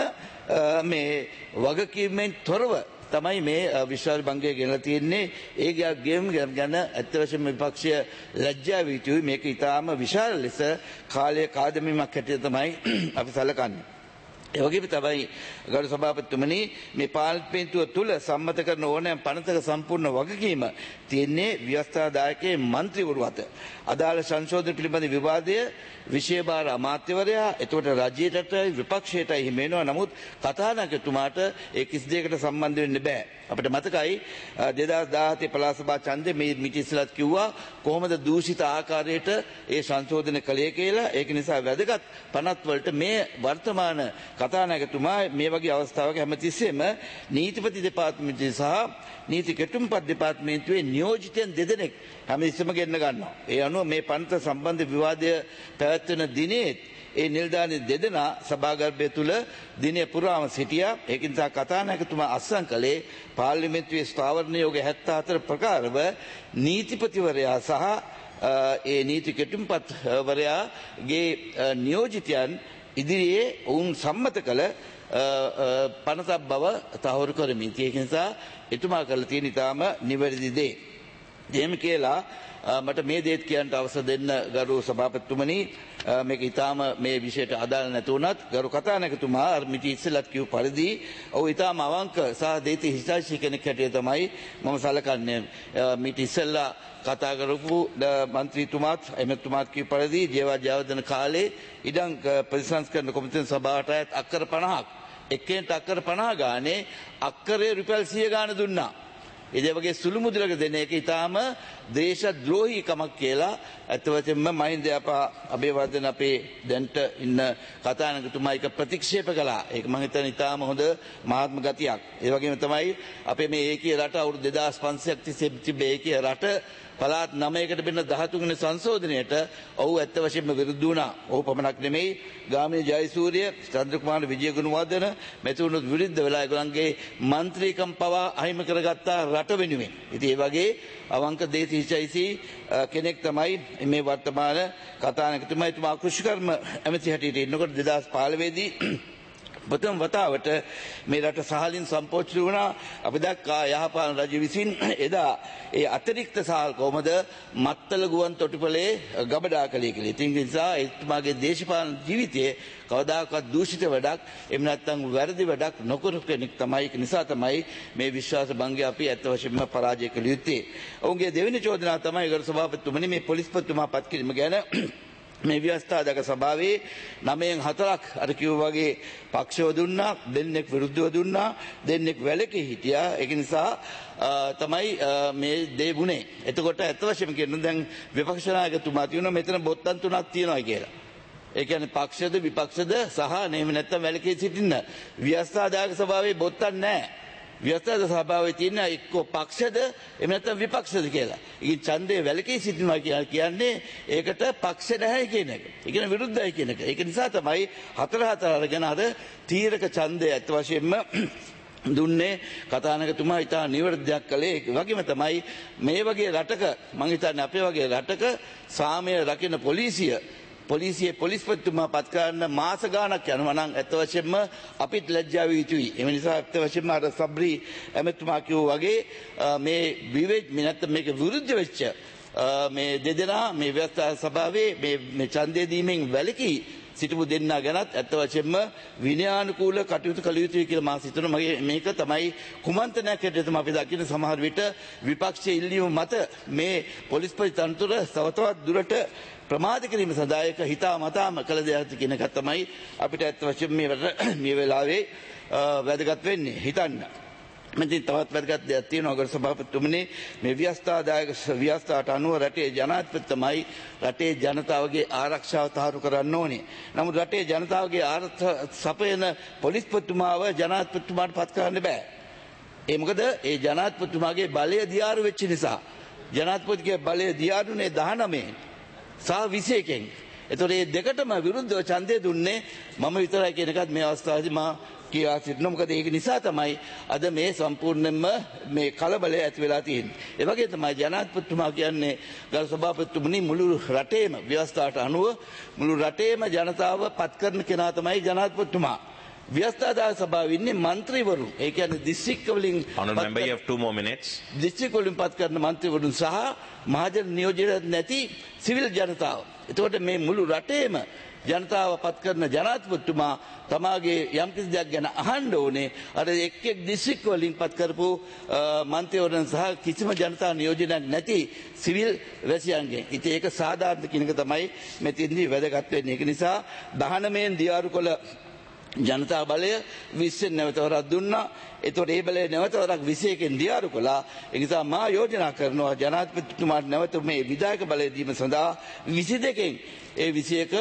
මේ වගකීමෙන් තොරව තමයි මේ විශ්වාස භංගය ගෙනලා තියෙන්නේ. ඒ ගේම් ගැන ඇත්ත වශයෙන්ම විපක්ෂය ලැජ්ජා විය යුතුයි. මේක ඉතාම විශාල ලෙස කාලය කාදමීමක් හැටියට තමයි අපි සැලකන්නේ. ඒ වගේම තමයි ගරු සභාපතිතුමනි මේ පාර්ලිමේන්තුව තුල සම්මත කරන ඕනෑම පනතක සම්පූර්ණ වගකීම තියෙන්නේ ව්‍යවස්ථාදායකයේ මන්ත්‍රීවරු අත. අදාළ සංශෝධන පිළිබඳ විවාදය විශේෂ අමාත්‍යවරයා එතකොට රජයටයි විපක්ෂයටයි හිමි වෙනවා. නමුත් කතානායකතුමාට ඒ කිසි දෙයකට සම්බන්ධ වෙන්න බෑ. අපිට මතකයි දෙදහස් දහහතේ පළාත් සභා ඡන්දේ මේ මිටිස්ලත් කිව්වා කොහොමද දූෂිත ආකාරයට ඒ සංශෝධන කළේ කියලා. ඒක නිසා වැදගත් පනත් වලට මේ වර්තමාන කතානායකතුමා මේ වගේ අවස්ථාවක හැමතිස්සෙම නීතිපති දෙපාර්තමේන්තුවේ සහ නීති කෙටුම්පත් දෙපාර්තමේන්තුවේ නියෝජිතයන් දෙදෙනෙක් හැමතිස්සෙම ගෙන්න ගන්නවා. ඒ අනුව මේ පනත සම්බන්ධ විවාදය පැවැත්වෙන දිනේ ඒ නිලධාරි දෙදෙනා සභාගර්භය තුල දිනය පුරාම සිටියා. ඒක නිසා කතානායකතුමා අත්සන් කළේ පාර්ලිමේන්තුවේ ස්ථාවර නියෝග හැත්තෑ හතර ප්‍රකාරව නීතිපතිවරයා සහ ඒ නීති කෙටුම්පත්වරයාගේ නියෝජිතයන් ඉදිරියේ ඔවුන් සම්මත කළ පනතක් බව තහවුරු කරමින්. ඒක නිසා එතුමා කළ තියෙන ඉතාම නිවැරදි දේ. එහෙම කියලා මට මේ දේත් කියන්න අවසර දෙන්න ගරු සභාපතිතුමනි. මේක ඊටාම මේ විෂයට අදාළ නැතු වුණත් ගරු කතානායකතුමා අර මිටි ඉස්සෙල්ලත් කියු පරිදි ඔහු ඊටාම අවංක සහ දේති හිතයිසී කෙනෙක් හැටියට තමයි මම සලකන්නේ. මිටි ඉස්සෙල්ලා කතා කරපු මන්ත්‍රීතුමාත් එමෙතුමාත් කියු පරිදි ජීවා ජයවර්ධන කාලේ ඉඩම් ප්‍රතිසංස්කරණ කොමිටුවේ සභාවට අක්කර පනහක් එක්කෙනෙක් අක්කර පනහ ගානේ අක්කරේ රුපියල් සිය ගාන දුන්නා. ඒ වගේ සුළු මුදලක දෙන එක ඊටාම දේශද්‍රෝහීකමක් කියලා අත් වශයෙන්ම මහින්ද අබේවර්ධන අපේ දැන්ට ඉන්න කතානායකතුමා එක ප්‍රතික්ෂේප කළා. ඒක මම හිතන ඊටාම හොඳ මහත්ම ගතියක්. ඒ වගේම තමයි අපේ මේ ඒකීය රට අවුරුදු දෙදාස් පන්සියයක් තිස්සේ තිබේ ඒකීය රට පළාත් නවයකට බෙන්න දහතුන් වෙනි සංශෝධනයට ඔහු ඇත්ත වශයෙන්ම විරුද්ධ වුණා. ඔහු පමණක් නෙමෙයි ගාමිණී ජයසූරිය, චන්ද්‍රකුමාර විජයගුණවර්ධන මෙතුණුත් විරුද්ධ වෙලා ඒගොල්ලන්ගේ മന്ത്രിකම් පවා අහිමි කරගත්තා රට වෙනුවෙන්. ඉතින් ඒ වගේ අවංක දේශීචයිසි කෙනෙක් තමයි මේ වර්තමාන කතානායකතුමා. එතුමා කෘෂිකර්ම ඇමති හැටියට ඉන්නකොට දෙදහස් පහළොව දී ප්‍රථම වතාවට මේ රට සහලින් සම්පෝෂිත වුණා. අපි දැක්කා යහපාලන රජු විසින් එදා ඒ අතිරික්ත සහල් කොහොමද මත්තල ගුවන් තොටුපළේ ගබඩා කළේ කියලා. ඉතින් ඒ නිසා එතුමාගේ දේශපාලන ජීවිතයේ කවදාකවත් දූෂිත වැඩක් එහෙම නැත්නම් වැරදි වැඩක් නොකරපු කෙනෙක් තමයි. ඒක නිසා තමයි මේ විශ්වාස භංගය අපි ඇත්ත වශයෙන්ම පරාජය කළ යුත්තේ. ඔවුන්ගේ දෙවෙනි චෝදනාව තමයි ගරු සභාපතිතුමනි මේ පොලිස්පතිතුමා පත් කිරීම ගැන. මේ ව්‍යවස්ථාදක සභාවේ නවයෙන් හතරක් අර කිව්වා වගේ පක්ෂව දුන්නා, දෙන්නෙක් විරුද්ධව දුන්නා, දෙන්නෙක් වැළකී හිටියා. ඒක නිසා තමයි මේ දේ වුණේ. එතකොට ඇත්ත වශයෙන්ම කියනවා දැන් විපක්ෂ නායකතුමා කියනවා මෙතන බොත්තම් තුනක් තියෙනවා කියලා. ඒ කියන්නේ පක්ෂද විපක්ෂද සහ නෙමෙයි නැත්තම් වැළකී සිටින්න. ව්‍යවස්ථාදක සභාවේ බොත්තම් නැහැ. ව්‍යවස්ථාදක සභාවේ තියෙන එක්කෝ පක්ෂද එහෙම නැත්නම් විපක්ෂද කියලා. ඉතින් ඡන්දේ වැළකී සිටිනවා කියලා කියන්නේ ඒකට පක්ෂ නැහැ කියන එක. ඒ කියන්නේ විරුද්ධයි කියන එක. ඒක නිසා තමයි හතර හතර අරගෙන අර තීරක ඡන්දය ඇත්ත වශයෙන්ම දුන්නේ කතානායකතුමා ඉතා නිවැරදියක් කළේ. ඒ වගේම තමයි මේ වගේ රටක මම හිතන්නේ අපේ වගේ රටක සාමය රකින්න පොලිසිය පොලිසියේ පොලිස්පතිතුමා පත් කරන්න මාස ගාණක් යනවා නම් ඇත්ත වශයෙන්ම අපිත් ලැජ්ජා විය යුතුයි. ඒ නිසා ඇත්ත වශයෙන්ම අර සබ්රි ඇමතුමා කිව්වා වගේ මේ විවේච නැත්නම් මේක විරුද්ධ වෙච්ච මේ දෙදෙනා මේ ව්‍යවස්ථා සභාවේ මේ මේ ඡන්දය දීමෙන් වැළකී සිටපු දෙන්නා ගැනත් ඇත්ත වශයෙන්ම විනයානුකූල කටයුතු කළ යුතුයි කියලා මා හිතනවා. මගේ මේක තමයි කුමන්ත්‍රණයක් හැටියට තමයි අපි දකින්න. සමහර විට විපක්ෂයේ ඉල්ලීම මත මේ පොලිස්පති තනතුර තව තවත් දුරට ප්‍රමාද කිරීම සඳහා එක හිතා මතාම කළ දෙයක් කියන එක තමයි අපිට ඇත්ත වශයෙන්ම මේ මේ වෙලාවේ වැදගත් වෙන්නේ හිතන්න. මෙතන තවත් වැදගත් දෙයක් තියෙනවා ගරු සභාපතිතුමනි. මේ ව්‍යවස්ථාදායක ව්‍යවස්ථාවට අනුව රටේ ජනාධිපති තමයි රටේ ජනතාවගේ ආරක්ෂාව තහවුරු කරන්න ඕනේ. නමුත් රටේ ජනතාවගේ ආරක්ෂා සපයන පොලිස්පතිතුමාව ජනාධිපතිතුමාට පත් කරන්න බෑ. ඒ මොකද ඒ ජනාධිපතිතුමාගේ බලය දියාරු වෙච්ච නිසා. ජනාධිපතිගේ බලය දියාරුනේ දහනවයෙන් සහ විසි එකෙන්. එතකොට මේ දෙකටම විරුද්ධව ඡන්දය දුන්නේ මම විතරයි කියන එකත් මේ අවස්ථාවේදී මා කියා සිටිනවා. මොකද ඒක නිසා තමයි අද මේ සම්පූර්ණයෙන්ම මේ කලබලය ඇති වෙලා තියෙන්නේ. ඒ වගේ තමයි ජනාධිපතිතුමා කියන්නේ ගරු සභාපතිතුමනි මුළු රටේම ව්‍යවස්ථාවට අනුව මුළු රටේම ජනතාව පත් කරන කෙනා තමයි ජනාධිපතිතුමා. ව්‍යවස්ථාදායක සභාවේ ඉන්නේ മന്ത്രിවරු. ඒ කියන්නේ දිස්ත්‍රික්ක වලින් Honourable member, you have two more minutes. දිස්ත්‍රික්ක වලින් පත් කරන മന്ത്രിවරුන් සහ මහජන නියෝජිත නැති සිවිල් ජනතාව. එතකොට මේ මුළු රටේම ජනතාව පත් කරන ජනාධිපතිතුමා තමාගේ යම් කිසි දෙයක් ගැන අහන්න ඕනේ අර එක් එක් දිස්ත්‍රික්ක වලින් පත් කරපු මන්ත්‍රීවරුන් සහ කිසිම ජනතා නියෝජනයක් නැති සිවිල් වැසියන්ගෙන්. ඉතින් ඒක සාධාරණ කියන එක තමයි මෙතෙන්දී වැදගත් වෙන්නේ. ඒක නිසා දහනවයෙන් දියාරු කළ ජනතා බලය විස්සෙන් නැවතවරක් දුන්නා. එතකොට ඒ බලය නැවතවරක් විසි එකෙන් දියාරු කළා. ඒ නිසා මා යෝජනා කරනවා ජනාධිපතිතුමාට නැවත මේ විධායක බලය දීම සඳහා විසි දෙකෙන් ඒ විසි එක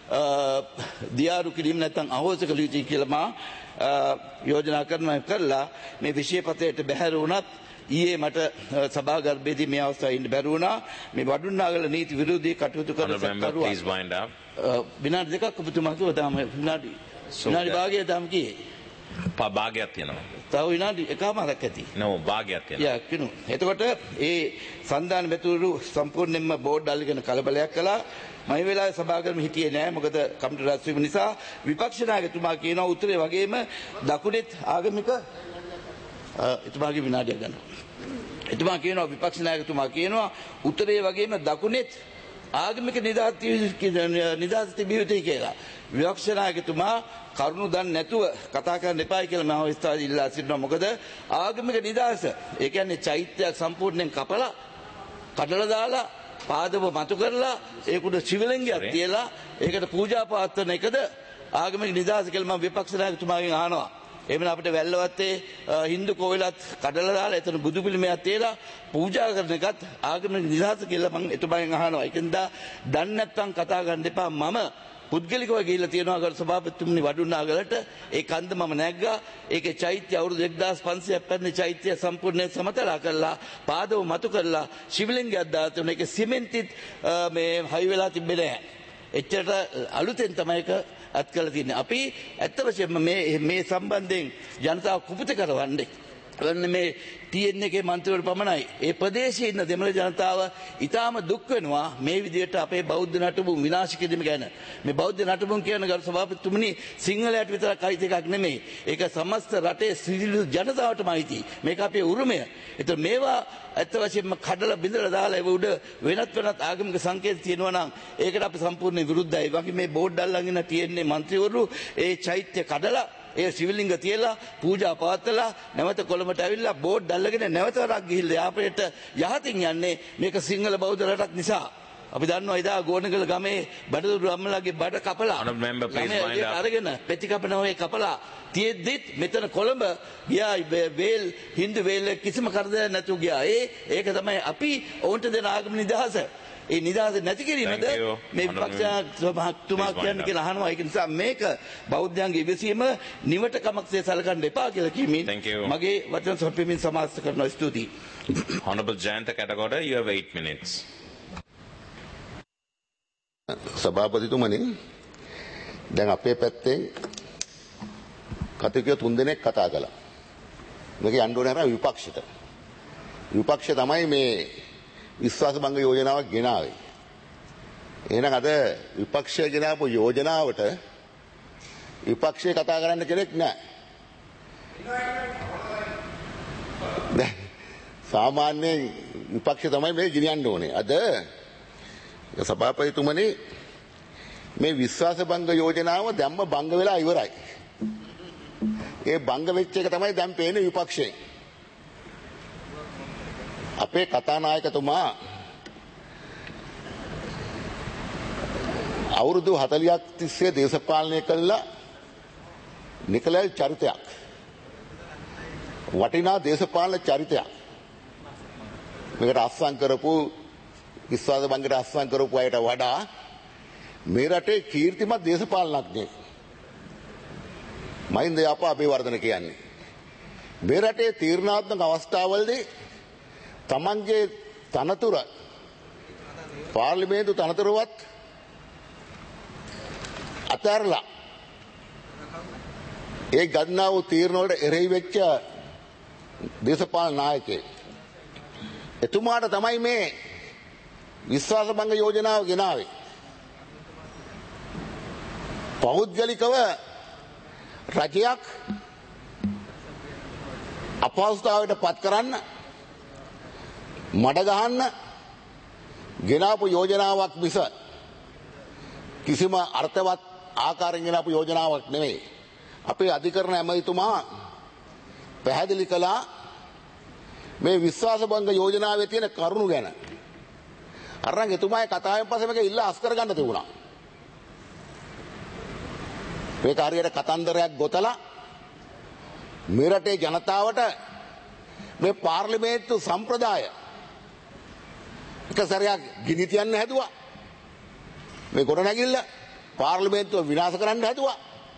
දියාරු කිරීම නැත්නම් අහෝසි කළ යුතුයි කියලා මා යෝජනා කරනවා. කරලා මේ විෂයපතයට බැහැර වුණත් ඊයේ මට සභාගර්භයේදී මේ අවස්ථාවේ ඉන්න බැරි වුණා. මේ වඩුන්නාගල නීති විරෝධී කටයුතු කරන සත්කරුවා විනාඩි දෙකක් ඔබතුමා කිව්වා තාම විනාඩි විනාඩි භාගයක් තාම කියේ. පා භාගයක් තියෙනවා. තව විනාඩි එකමාරක් ඇති. නෝ භාගයක් තියෙනවා. යා කිනු. එතකොට ඒ සන්දාන මෙතුරු සම්පූර්ණයෙන්ම බෝඩ් අල්ලගෙන කලබලයක් කළා. මම මේ වෙලාවේ සභාගම හිටියේ නෑ. මොකද කමිටු රැස් වීම නිසා විපක්ෂ නායකතුමා කියනවා උත්තරේ වගේම දකුණෙත් ආගමික එතුමාගේ විනාඩියක් ගන්න. එතුමා කියනවා විපක්ෂ නායකතුමා කියනවා උත්තරේ වගේම දකුණෙත් ආගමික නිදහස් නිදහස් තිබිය යුතුයි කියලා. විපක්ෂ නායකතුමා කරුණු දන්නේ නැතුව කතා කරන්න එපායි කියලා මම අවස්ථාවේ ඉල්ලා සිටිනවා. මොකද ආගමික නිදහස ඒ කියන්නේ චෛත්‍යයක් සම්පූර්ණයෙන් කපලා කඩලා දාලා පාදව මතු කරලා ඒකට ශිවලිංගයක් තියලා ඒකට පූජා පවත්වන එකද ආගමික නිදහස කියලා මම විපක්ෂ නායකතුමාගෙන් අහනවා. එහෙම අපිට වැල්ලවත්තේ හින්දු කෝවිලත් කඩලා දාලා එතන බුදු පිළිමයක් තියලා පූජා කරන එකත් ආගමික නිදහස කියලා මම එතුමාගෙන් අහනවා. ඒකෙන්ද දන්නේ නැත්නම් කතා ගන්න එපා. මම පුද්ගලිකව ගිහිල්ලා තියෙනවා ගරු සභාපතිතුමනි වඩුනාගලට. ඒ කන්ද මම නැග්ගා. ඒකේ චෛත්‍ය අවුරුදු එක්දාස් පන්සියයක් පැරණි චෛත්‍ය සම්පූර්ණයෙන් සමතලා කරලා පාදව මතු කරලා ශිවලිංගයක් දාලා තියෙනවා. ඒක සිමෙන්තිත් මේ හයි වෙලා තිබෙන්නේ නැහැ. එච්චරට අලුතෙන් තමයි ඒක අත් කරලා තියෙන්නේ. අපි ඇත්ත වශයෙන්ම මේ මේ සම්බන්ධයෙන් ජනතාව කුපිත කරවන්නේ වන්න මේ ටීඑන් එකේ මන්ත්‍රීවරු පමණයි. ඒ ප්‍රදේශයේ ඉන්න දෙමළ ජනතාව ඊටාම දුක් වෙනවා මේ විදිහට අපේ බෞද්ධ නටබුන් විනාශ කිරීම ගැන. මේ බෞද්ධ නටබුන් කියන ගරු සභාපතිතුමනි සිංහලයට විතරක් අයිති එකක් නෙමෙයි. ඒක සමස්ත රටේ සියලු ජනතාවටම අයිති. මේක අපේ උරුමය. ඒතර මේවා ඇත්ත වශයෙන්ම කඩලා බිඳලා දාලා ඒ උඩ වෙනත් වෙනත් ආගමික සංකේත තියෙනවා නම් ඒකට අපි සම්පූර්ණයෙන් විරුද්ධයි. වගේ මේ බෝඩ් අල්ලගෙන ඉන්න ටීඑන් ඒ මන්ත්‍රීවරු ඒ චෛත්‍ය කඩලා ඒ ශිවලිංග තියලා පූජා පවත්වලා නැවත කොළඹට ඇවිල්ලා බෝඩ් අල්ලගෙන නැවත වරක් ගිහිල්ලා යාපරේට යහතින් යන්නේ මේක සිංහල බෞද්ධ රටක් නිසා. අපි දන්නවා එදා ගෝනගල ගමේ බඩදුරු අම්මලාගේ බඩ කපලා අරගෙන පෙති කපන ඔය කපලා තියෙද්දිත් මෙතන කොළඹ ගියා වේල් හින්දු වේල් කිසිම කරදරයක් නැතුව ගියා. ඒ ඒක තමයි අපි ඔවුන්ට දෙන ආගම නිදහස. ඒ නිදහස නැති කිරීමද මේ විපක්ෂතුමා කියන්නේ කියලා අහනවා. ඒක නිසා මේක බෞද්ධයන්ගේ ඉවසීම නිවට කමක්සේ සලකන්න එපා කියලා කියමින් මගේ වචන සොප්පෙමින් සමාස්ත කරනවා. ස්තුතියි. Honorable Jayanta Katagowda, you have eight minutes. සභාපතිතුමනි, දැන් අපේ පැත්තෙන් කතිකයෝ තුන් දෙනෙක් කතා කළා. මේක යන්න ඕනේ අර විපක්ෂයට. විපක්ෂ තමයි මේ විශ්වාස භංග යෝජනාවක් ගෙනාවේ. එහෙනම් අද විපක්ෂය ගෙනාවු යෝජනාවට විපක්ෂය කතා කරන්න කෙනෙක් නැහැ. දැන් සාමාන්‍යයෙන් විපක්ෂය තමයි මේ ගෙනියන්න ඕනේ. අද සභාපතිතුමනි මේ විශ්වාස භංග යෝජනාව දැම්ම භංග වෙලා ඉවරයි. ඒ භංග වෙච්ච එක තමයි දැන් පේන්නේ විපක්ෂයෙන්. අපේ කතානායකතුමා අවුරුදු හතළියක් තිස්සේ දේශපාලනය කළා නිකලල් චරිතයක්. වටිනා දේශපාලන චරිතයක්. මේකට අස්සම් කරපු විශ්වාස භංගයට අස්සම් කරපු අයට වඩා මේ රටේ කීර්තිමත් දේශපාලනඥයෙක් මහින්ද යපා අබේවර්ධන කියන්නේ. මේ රටේ තීරණාත්මක අවස්ථාවලදී තමන්ගේ තනතුර පාර්ලිමේන්තු තනතුරවත් අතහැරලා ඒ ගන්නා වූ තීරණ වලට එරෙහි වෙච්ච දේශපාලන නායකයෙක්. එතුමාට තමයි මේ විශ්වාස භංග යෝජනාව ගෙනාවේ. පෞද්ගලිකව රජයක් අපහසුතාවයට පත් කරන්න මඩ ගහන්න ගෙනාපු යෝජනාවක් මිස කිසිම අර්ථවත් ආකාරයෙන් ගෙනාපු යෝජනාවක් නෙවෙයි. අපේ අධිකරණ ඇමතිතුමා පැහැදිලි කළා මේ විශ්වාස භංග යෝජනාවේ තියෙන කරුණු ගැන. අරන් එතුමාගේ කතාවෙන් පස්සේ මේක ඉල්ල අස් කරගන්න තිබුණා. මේක හරියට කතන්දරයක් ගොතලා මේ රටේ ජනතාවට මේ පාර්ලිමේන්තු සම්ප්‍රදාය එක සැරයක් ගිනි තියන්න හැදුවා. මේ ගොඩනැගිල්ල පාර්ලිමේන්තුව විනාශ කරන්න හැදුවා.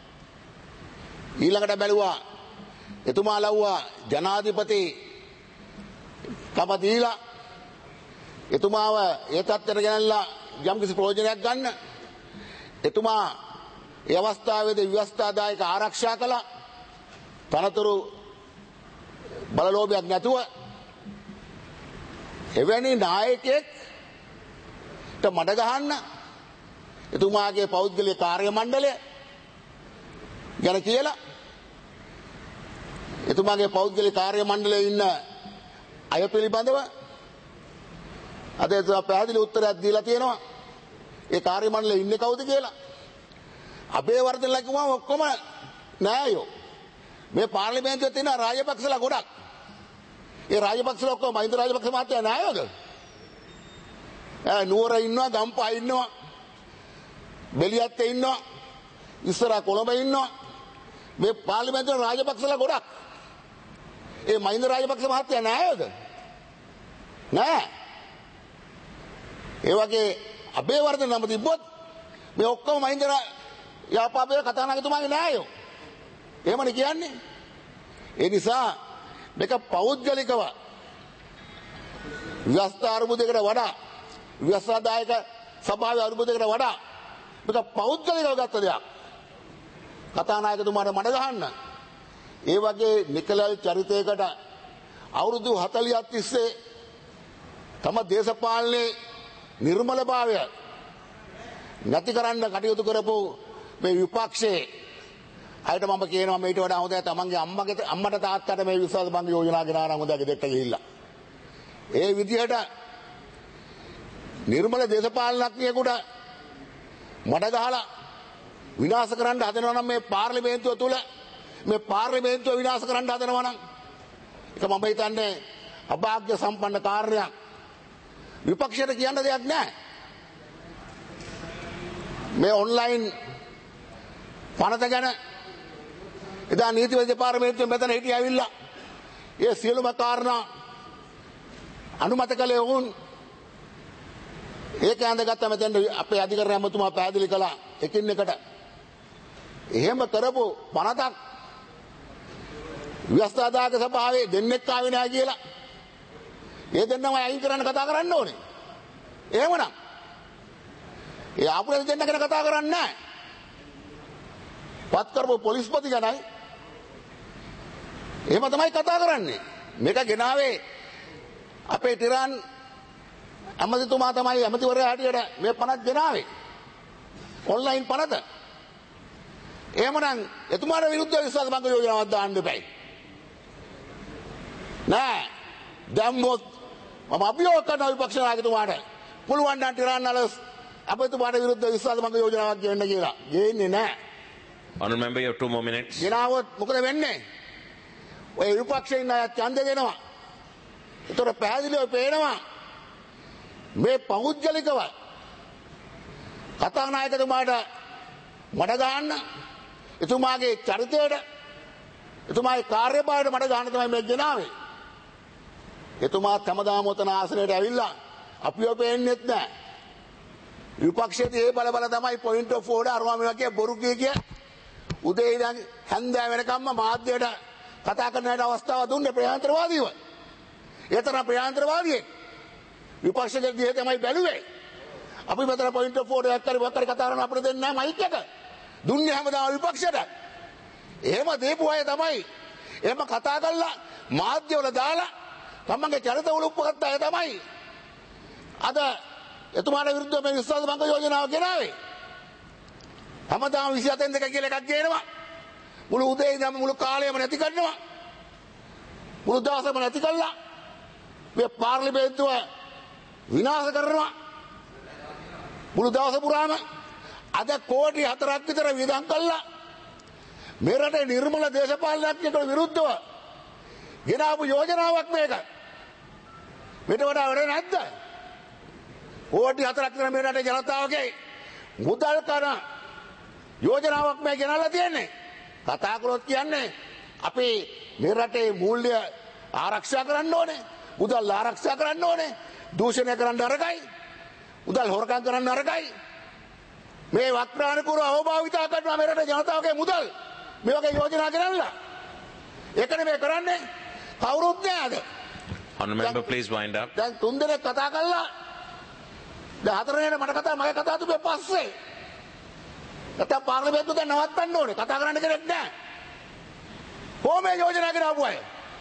ඊළඟට බැලුවා එතුමා ලව්වා ජනාධිපති කම දීලා එතුමාව ඒ තත්ත්වයට ගෙනල්ලා යම්කිසි ප්‍රයෝජනයක් ගන්න. එතුමා ඒ අවස්ථාවේදී ව්‍යවස්ථාදායක ආරක්ෂා කළා. තනතුරු බලලෝභයක් නැතුව එවැනි නායකයෙක් ට මඩ ගහන්න එතුමාගේ පෞද්ගලික කාර්ය මණ්ඩලය ගැන කියලා එතුමාගේ පෞද්ගලික කාර්ය මණ්ඩලයේ ඉන්න අය පිළිබඳව අද එතුමා පැහැදිලි උත්තරයක් දීලා තියෙනවා. ඒ කාර්ය මණ්ඩලයේ ඉන්නේ කවුද කියලා. අබේවර්ධනලා කිව්වම ඔක්කොම නෑයෝ. මේ පාර්ලිමේන්තුවේ තියෙන රාජපක්ෂලා ගොඩක්. ඒ රාජපක්ෂලා ඔක්කොම මහින්ද රාජපක්ෂ මහත්තයා නෑයෝද? ඈ නුවර ඉන්නවා, ගම්පහ ඉන්නවා, බෙලියත්තේ ඉන්නවා, ඉස්සරහ කොළඹ ඉන්නවා. මේ පාර්ලිමේන්තුවේ රාජපක්ෂලා ගොඩක්. ඒ මහින්ද රාජපක්ෂ මහත්තයා නෑයෝද? නෑ. ඒ වගේ අබේවර්ධන නම තිබ්බොත් මේ ඔක්කොම මහින්ද යාපාපේ කතානායකතුමාගේ නෑයෝ. එහෙමනේ කියන්නේ. ඒ නිසා මේක පෞද්ගලිකව ව්‍යවස්ථා අරුමුදයකට වඩා ව්‍යවස්ථාදායක සභාවේ අරුමුදයකට වඩා මේක පෞද්ගලිකව ගත්ත දෙයක්. කතානායකතුමාට මඩ ගහන්න. ඒ වගේ නිකලල් චරිතයකට අවුරුදු හතළිහක් තිස්සේ තම දේශපාලනයේ නිර්මලභාවය නැති කරන්න කටයුතු කරපු මේ විපක්ෂයේ අයිට මම කියනවා මේට වඩා හොඳයි තමන්ගේ අම්මගේ අම්මට තාත්තට මේ විශ්වාස භංග යෝජනා ගෙනාන හොඳයි දෙක්ක ගිහිල්ලා. ඒ විදිහට නිර්මල දේශපාලනඥයෙකුට මඩ ගහලා විනාශ කරන්න හදනවා නම් මේ පාර්ලිමේන්තුව තුල මේ පාර්ලිමේන්තුව විනාශ කරන්න හදනවා නම් ඒක මම හිතන්නේ අභාග්‍ය සම්පන්න කාර්යයක්. විපක්ෂයට කියන්න දෙයක් නැහැ. මේ ඔන්ලයින් පනත ගැන එදා නීතිපති දෙපාර්තමේන්තුවෙන් මෙතන හිටිය ඇවිල්ලා ඒ සියලුම කාරණා අනුමත කළේ වුන් ඒක ඇඳගත්ත මෙතෙන් අපේ අධිකරණ ඇමතුමා පැහැදිලි කළා එකින් එකට එහෙම කරපු පනතක් ව්‍යවස්ථාදායක සභාවේ දෙන්නෙක් ආවේ නැහැ කියලා ඒ දෙන්නම අයින් කරන්න කතා කරන්න ඕනේ. එහෙමනම් ඒ ආපු දෙන්න ගැන කතා කරන්නේ නැහැ. පත් කරපු පොලිස්පති ගැනයි එහෙම තමයි කතා කරන්නේ. මේක ගෙනාවේ අපේ ටිරාන් ඇමතිතුමා තමයි ඇමතිවරයා හැටියට මේ පනත් ගෙනාවේ. ඔන්ලයින් පනත. එහෙමනම් එතුමාට විරුද්ධව විශ්වාස භංග යෝජනාවක් දාන්න එපයි. නෑ. දැම්මොත් මම අභියෝග කරනවා විපක්ෂ නායකතුමාට. පුළුවන් නම් ටිරාන් අලස් අපතුමාට විරුද්ධව විශ්වාස භංග යෝජනාවක් ගෙන්න කියලා. ගේන්නේ නෑ. Honourable member, you have two more minutes. ගෙනාවොත් මොකද වෙන්නේ? ඔය විපක්ෂයෙන් අය ඡන්ද දෙනවා. ඒතර පැහැදිලිව පේනවා මේ පෞද්ගලිකව කතානායකතුමාට මඩ ගන්න එතුමාගේ චරිතයට එතුමාගේ කාර්යභාරයට මඩ ගන්න තමයි මේ ගෙනාවේ. එතුමා තමදාම උතන ආසනයට ඇවිල්ලා අපිව පේන්නෙත් නැහැ. විපක්ෂයේ ඒ බල බල තමයි පොයින්ට් ඔෆ් ඕඩර් අරවා මේවා කිය බොරු කිය කිය උදේ ඉඳන් හැන්දෑ වෙනකම්ම මාධ්‍යයට කතා කරන අවස්ථාව දුන්නේ ප්‍රජාතන්ත්‍රවාදීව. ඒ තරම් ප්‍රජාතන්ත්‍රවාදීෙක් විපක්ෂයේ දිහා තමයි බැලුවේ. අපි මෙතන පොයින්ට් ඔෆ් ඕඩර් එකක් කරේ වක්කරි කතා කරන අපිට දෙන්නේ නැහැ මයික් එක. දුන්නේ හැමදාම විපක්ෂයට. එහෙම දීපු අය තමයි. එහෙම කතා කරලා මාධ්‍යවල දාලා තමන්ගේ චරිත උලුප්පගත්ත අය තමයි. අද එතුමාට විරුද්ධව මේ විශ්වාස භංග යෝජනාව ගෙනාවේ. හැමදාම විසිහතෙන් දෙක කියලා එකක් ගේනවා. මුළු උදේ ඉඳන් මුළු කාලයම නැති කරනවා. මුළු දවසම නැති කළා. මේ පාර්ලිමේන්තුව විනාශ කරනවා. මුළු දවස පුරාම අද කෝටි හතරක් විතර වියදම් කළා. මේ රටේ නිර්මල දේශපාලනඥයෙකුට විරුද්ධව ගෙනාවු යෝජනාවක් මේක. මෙට වඩා වැඩ නැද්ද? කෝටි හතරක් විතර මේ රටේ ජනතාවගේ මුදල් කන යෝජනාවක් මේ ගෙනල්ලා තියෙන්නේ. කතා කරොත් කියන්නේ අපි මේ රටේ මූල්‍ය ආරක්ෂා කරන්න ඕනේ. මුදල් ආරක්ෂා කරන්න ඕනේ. දූෂණය කරන්න අරගයි. මුදල් හොරකම් කරන්න අරගයි. මේ වක්‍රානුකූල අවභාවිතා කරනවා මේ රටේ ජනතාවගේ මුදල්. මේ වගේ යෝජනා ගෙනල්ලා. ඒකනේ මේ කරන්නේ. කවුරුත් නෑ අද. Honourable member, please wind up. දැන් තුන් දෙනෙක් කතා කළා. දැන් හතරවෙනියට මට කතා මගේ කතා තුනේ පස්සේ. නැත්නම් පාර්ලිමේන්තුව දැන් නවත්තන්න ඕනේ. කතා කරන්න කෙනෙක් නැහැ. කොහොමද යෝජනා ගෙනාවු අය?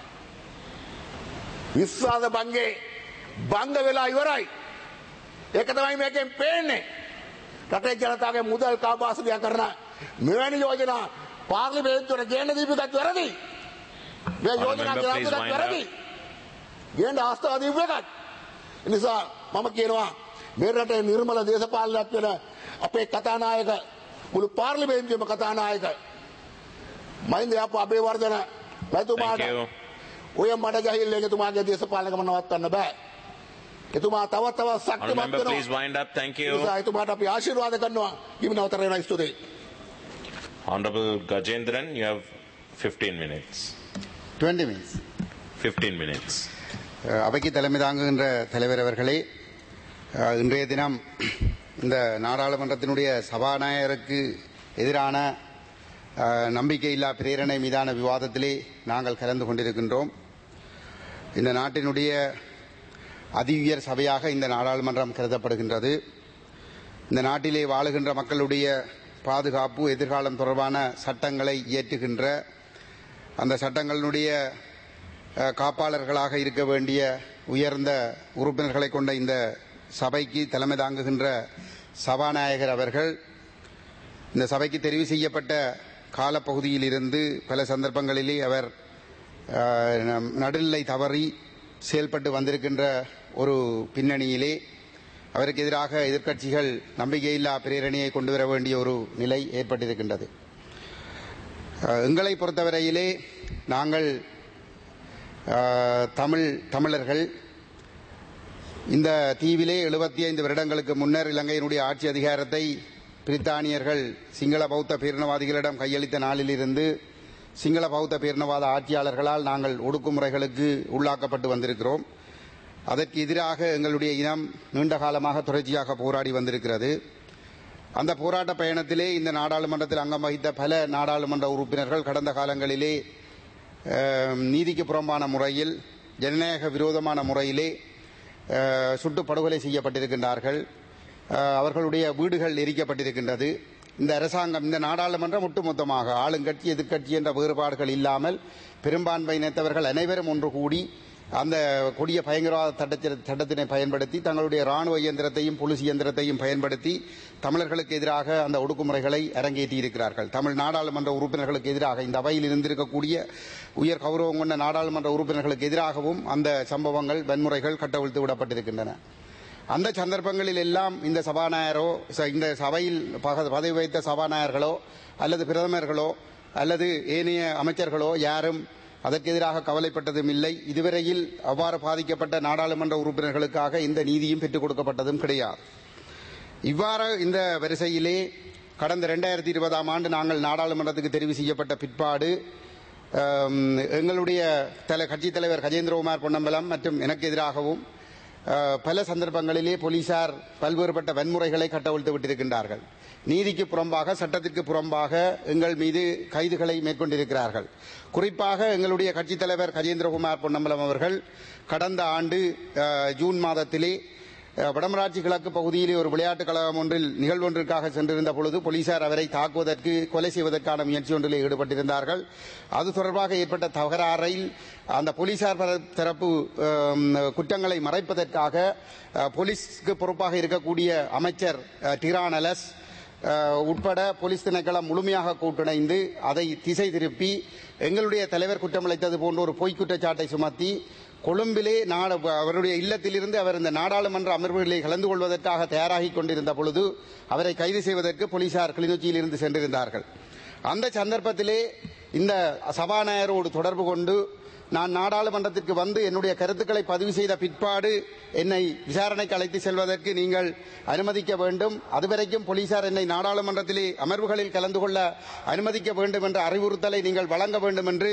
විශ්වාස භංගේ භංග වෙලා ඉවරයි. ඒක තමයි මේකෙන් පේන්නේ. රටේ ජනතාවගේ මුදල් කාබාසිනිය කරන මෙවැනි යෝජනා පාර්ලිමේන්තුවට ගේන්න දීපු එකත් වැරදි. මේ යෝජනා ගෙනාවු එකත් වැරදි. ගේන්න අවස්ථාව දීපු එකත්. ඒ නිසා මම කියනවා මේ රටේ නිර්මල දේශපාලනයක් වෙන අපේ කතානායක මුළු පාර්ලිමේන්තුවේම කතානායක මහින්ද යාප අබේවර්ධන රජතුමාට ඔය මඩ ගහිල්ලෙන් එතුමාගේ දේශපාලනකම නවත්තන්න බෑ. එතුමා තව තව ශක්තිමත් වෙනවා. Please wind up. Thank you. එතුමාට අපි ආශිර්වාද කරනවා. කිමි නවතර වෙනවා ස්තුතියි. Honourable Gajendran, you have fifteen minutes. twenty minutes. fifteen minutes. அவைக்கு தலைமை தாங்குகின்ற தலைவர் அவர்களே, இன்றைய தினம் இந்த நாடாளுமன்றத்தினுடைய சபாநாயகருக்கு எதிரான நம்பிக்கையில்லா பிரேரணை மீதான விவாதத்திலே நாங்கள் கலந்து கொண்டிருக்கின்றோம். இந்த நாட்டினுடைய அதி உயர் சபையாக இந்த நாடாளுமன்றம் கருதப்படுகின்றது. இந்த நாட்டிலே வாழுகின்ற மக்களுடைய பாதுகாப்பு எதிர்காலம் தொடர்பான சட்டங்களை இயற்றுகின்ற அந்த சட்டங்களினுடைய காப்பாளர்களாக இருக்க வேண்டிய உயர்ந்த உறுப்பினர்களை கொண்ட இந்த சபைக்கு தலைமை தாங்குகின்ற சபாநாயகர் அவர்கள் இந்த சபைக்கு தெரிவு செய்யப்பட்ட காலப்பகுதியில் இருந்து பல சந்தர்ப்பங்களிலே அவர் நடுநிலை தவறி செயல்பட்டு வந்திருக்கின்ற ஒரு பின்னணியிலே அவருக்கு எதிராக எதிர்க்கட்சிகள் நம்பிக்கையில்லா பிரேரணையை கொண்டு வர வேண்டிய ஒரு நிலை ஏற்பட்டிருக்கின்றது. எங்களை பொறுத்தவரையிலே நாங்கள் தமிழ் தமிழர்கள் இந்த தீவிலே எழுபத்தி ஐந்து வருடங்களுக்கு முன்னர் இலங்கையினுடைய ஆட்சி அதிகாரத்தை பிரித்தானியர்கள் சிங்கள பௌத்த பேரினவாதிகளிடம் கையளித்த நாளிலிருந்து சிங்கள பௌத்த பேரினவாத ஆட்சியாளர்களால் நாங்கள் ஒடுக்குமுறைகளுக்கு உள்ளாக்கப்பட்டு வந்திருக்கிறோம். அதற்கு எதிராக எங்களுடைய இனம் நீண்ட காலமாக தொடர்ச்சியாக போராடி வந்திருக்கிறது. அந்த போராட்ட பயணத்திலே இந்த நாடாளுமன்றத்தில் அங்கம் வகித்த பல நாடாளுமன்ற உறுப்பினர்கள் கடந்த காலங்களிலே நீதிக்கு புறம்பான முறையில் ஜனநாயக விரோதமான முறையிலே சுட்டு படுகொலை செய்யப்பட்டிருக்கின்றார்கள். அவர்களுடைய வீடுகள் எரிக்கப்பட்டிருக்கின்றது. இந்த அரசாங்கம் இந்த நாடாளுமன்றம் ஒட்டுமொத்தமாக ஆளுங்கட்சி எதிர்க்கட்சி என்ற வேறுபாடுகள் இல்லாமல் பெரும்பான்மையினத்தவர்கள் அனைவரும் ஒன்று கூடி அந்த கொடிய பயங்கரவாத சட்டத்தினை பயன்படுத்தி தங்களுடைய ராணுவ இயந்திரத்தையும் போலீஸ் இயந்திரத்தையும் பயன்படுத்தி தமிழர்களுக்கு எதிராக அந்த ஒடுக்குமுறைகளை அரங்கேற்றி இருக்கிறார்கள். தமிழ் நாடாளுமன்ற உறுப்பினர்களுக்கு எதிராக இந்த அவையில் இருந்திருக்கக்கூடிய உயர் கௌரவம் கொண்ட நாடாளுமன்ற உறுப்பினர்களுக்கு எதிராகவும் அந்த சம்பவங்கள் வன்முறைகள் கட்டவிழ்த்து விடப்பட்டிருக்கின்றன. அந்த சந்தர்ப்பங்களில் எல்லாம் இந்த சபாநாயகரோ இந்த சபையில் பதவி வைத்த சபாநாயகர்களோ அல்லது பிரதமர்களோ அல்லது ஏனைய அமைச்சர்களோ யாரும் அதற்கு எதிராக கவலைப்பட்டதும் இல்லை. இதுவரையில் அவ்வாறு பாதிக்கப்பட்ட நாடாளுமன்ற உறுப்பினர்களுக்காக இந்த நீதியும் பெற்றுக் கொடுக்கப்பட்டதும் கிடையாது. இவ்வாறு இந்த வரிசையிலே கடந்த இரண்டாயிரத்தி இருபதாம் ஆண்டு நாங்கள் நாடாளுமன்றத்துக்கு தெரிவு செய்யப்பட்ட பிற்பாடு எங்களுடைய கட்சித் தலைவர் கஜேந்திரகுமார் பொன்னம்பலம் மற்றும் எனக்கு எதிராகவும் பல சந்தர்ப்பங்களிலே போலீசார் பல்வேறுபட்ட வன்முறைகளை கட்டவிழ்த்து விட்டிருக்கின்றார்கள். நீதிக்கு புறம்பாக சட்டத்திற்கு புறம்பாக எங்கள் மீது கைதுகளை மேற்கொண்டிருக்கிறார்கள். குறிப்பாக எங்களுடைய கட்சித் தலைவர் கஜேந்திரகுமார் பொன்னம்பலம் அவர்கள் கடந்த ஆண்டு ஜூன் மாதத்திலே வடமராட்சி கிழக்கு பகுதியிலே ஒரு விளையாட்டுக் கழகம் ஒன்றில் நிகழ்வொன்றிற்காக சென்றிருந்த பொழுது போலீசார் அவரை தாக்குவதற்கு கொலை செய்வதற்கான முயற்சி ஒன்றிலே ஈடுபட்டிருந்தார்கள். அது தொடர்பாக ஏற்பட்ட தகராறில் அந்த போலீசார் தரப்பு குற்றங்களை மறைப்பதற்காக போலீஸ்க்கு பொறுப்பாக இருக்கக்கூடிய அமைச்சர் டிரானலஸ் உட்பட போலீஸ் திணைக்களம் முழுமையாக கூட்டிணைந்து அதை திசை திருப்பி எங்களுடைய தலைவர் குற்றமளித்தது போன்ற ஒரு பொய்க் குற்றச்சாட்டை சுமத்தி கொழும்பிலே அவருடைய இல்லத்திலிருந்து அவர் இந்த நாடாளுமன்ற அமர்வுகளில் கலந்து கொள்வதற்காக தயாராகி கொண்டிருந்த பொழுது அவரை கைது செய்வதற்கு போலீசார் கிளிநொச்சியில் இருந்து சென்றிருந்தார்கள். அந்த சந்தர்ப்பத்திலே இந்த சபாநாயகரோடு தொடர்பு கொண்டு நான் நாடாளுமன்றத்திற்கு வந்து என்னுடைய கருத்துக்களை பதிவு செய்த பிற்பாடு என்னை விசாரணைக்கு அழைத்து செல்வதற்கு நீங்கள் அனுமதிக்க வேண்டும், அதுவரைக்கும் போலீசார் என்னை நாடாளுமன்றத்திலே அமர்வுகளில் கலந்து கொள்ள அனுமதிக்க வேண்டும் என்ற அறிவுறுத்தலை நீங்கள் வழங்க வேண்டும் என்று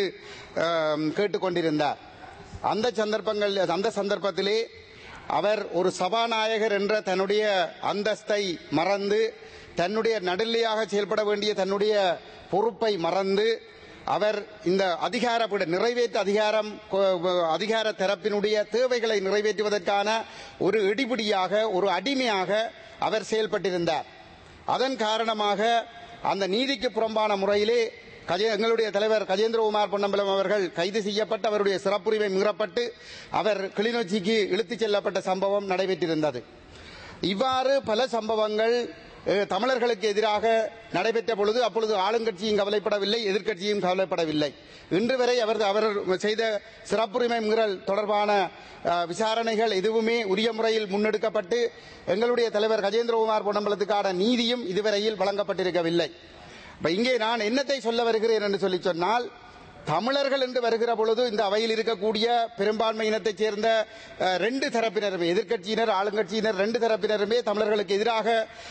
கேட்டுக்கொண்டிருந்தார். அந்த சந்தர்ப்பங்கள் அந்த சந்தர்ப்பத்திலே அவர் ஒரு சபாநாயகர் என்ற தன்னுடைய அந்தஸ்தை மறந்து தன்னுடைய நடுநிலையாக செயல்பட வேண்டிய தன்னுடைய பொறுப்பை மறந்து அவர் இந்த அதிகார நிறைவேற்ற அதிகாரம் அதிகார தரப்பினுடைய தேவைகளை நிறைவேற்றுவதற்கான ஒரு இடிபிடியாக ஒரு அடிமையாக அவர் செயல்பட்டிருந்தார். அதன் காரணமாக அந்த நீதிக்கு புறம்பான முறையிலே எங்களுடைய தலைவர் கஜேந்திரகுமார் பொன்னம்பலம் அவர்கள் கைது செய்யப்பட்டு அவருடைய சிறப்புரிமை மீறப்பட்டு அவர் கிளிநொச்சிக்கு இழுத்துச் செல்லப்பட்ட சம்பவம் நடைபெற்றிருந்தது. இவ்வாறு பல சம்பவங்கள் தமிழர்களுக்கு எதிராக நடைபெற்ற பொழுது அப்பொழுது ஆளுங்கட்சியும் கவலைப்படவில்லை, எதிர்க்கட்சியும் கவலைப்படவில்லை. இன்று வரை அவர் அவர் செய்த சிறப்புரிமை மீறல் தொடர்பான விசாரணைகள் எதுவுமே உரிய முறையில் முன்னெடுக்கப்பட்டு எங்களுடைய தலைவர் கஜேந்திரகுமார் பொன்னம்பலத்துக்கான நீதியும் இதுவரையில் வழங்கப்பட்டிருக்கவில்லை. இங்கே நான் என்னத்தை சொல்ல வருகிறேன் என்று சொல்லி சொன்னால், தமிழர்கள் என்று வருகிற பொழுது இந்த அவையில் இருக்கக்கூடிய பெரும்பான்மை இனத்தைச் சேர்ந்த ரெண்டு தரப்பினருமே எதிர்க்கட்சியினர் ஆளுங்கட்சியினர் ரெண்டு தரப்பினருமே தமிழர்களுக்கு எதிராக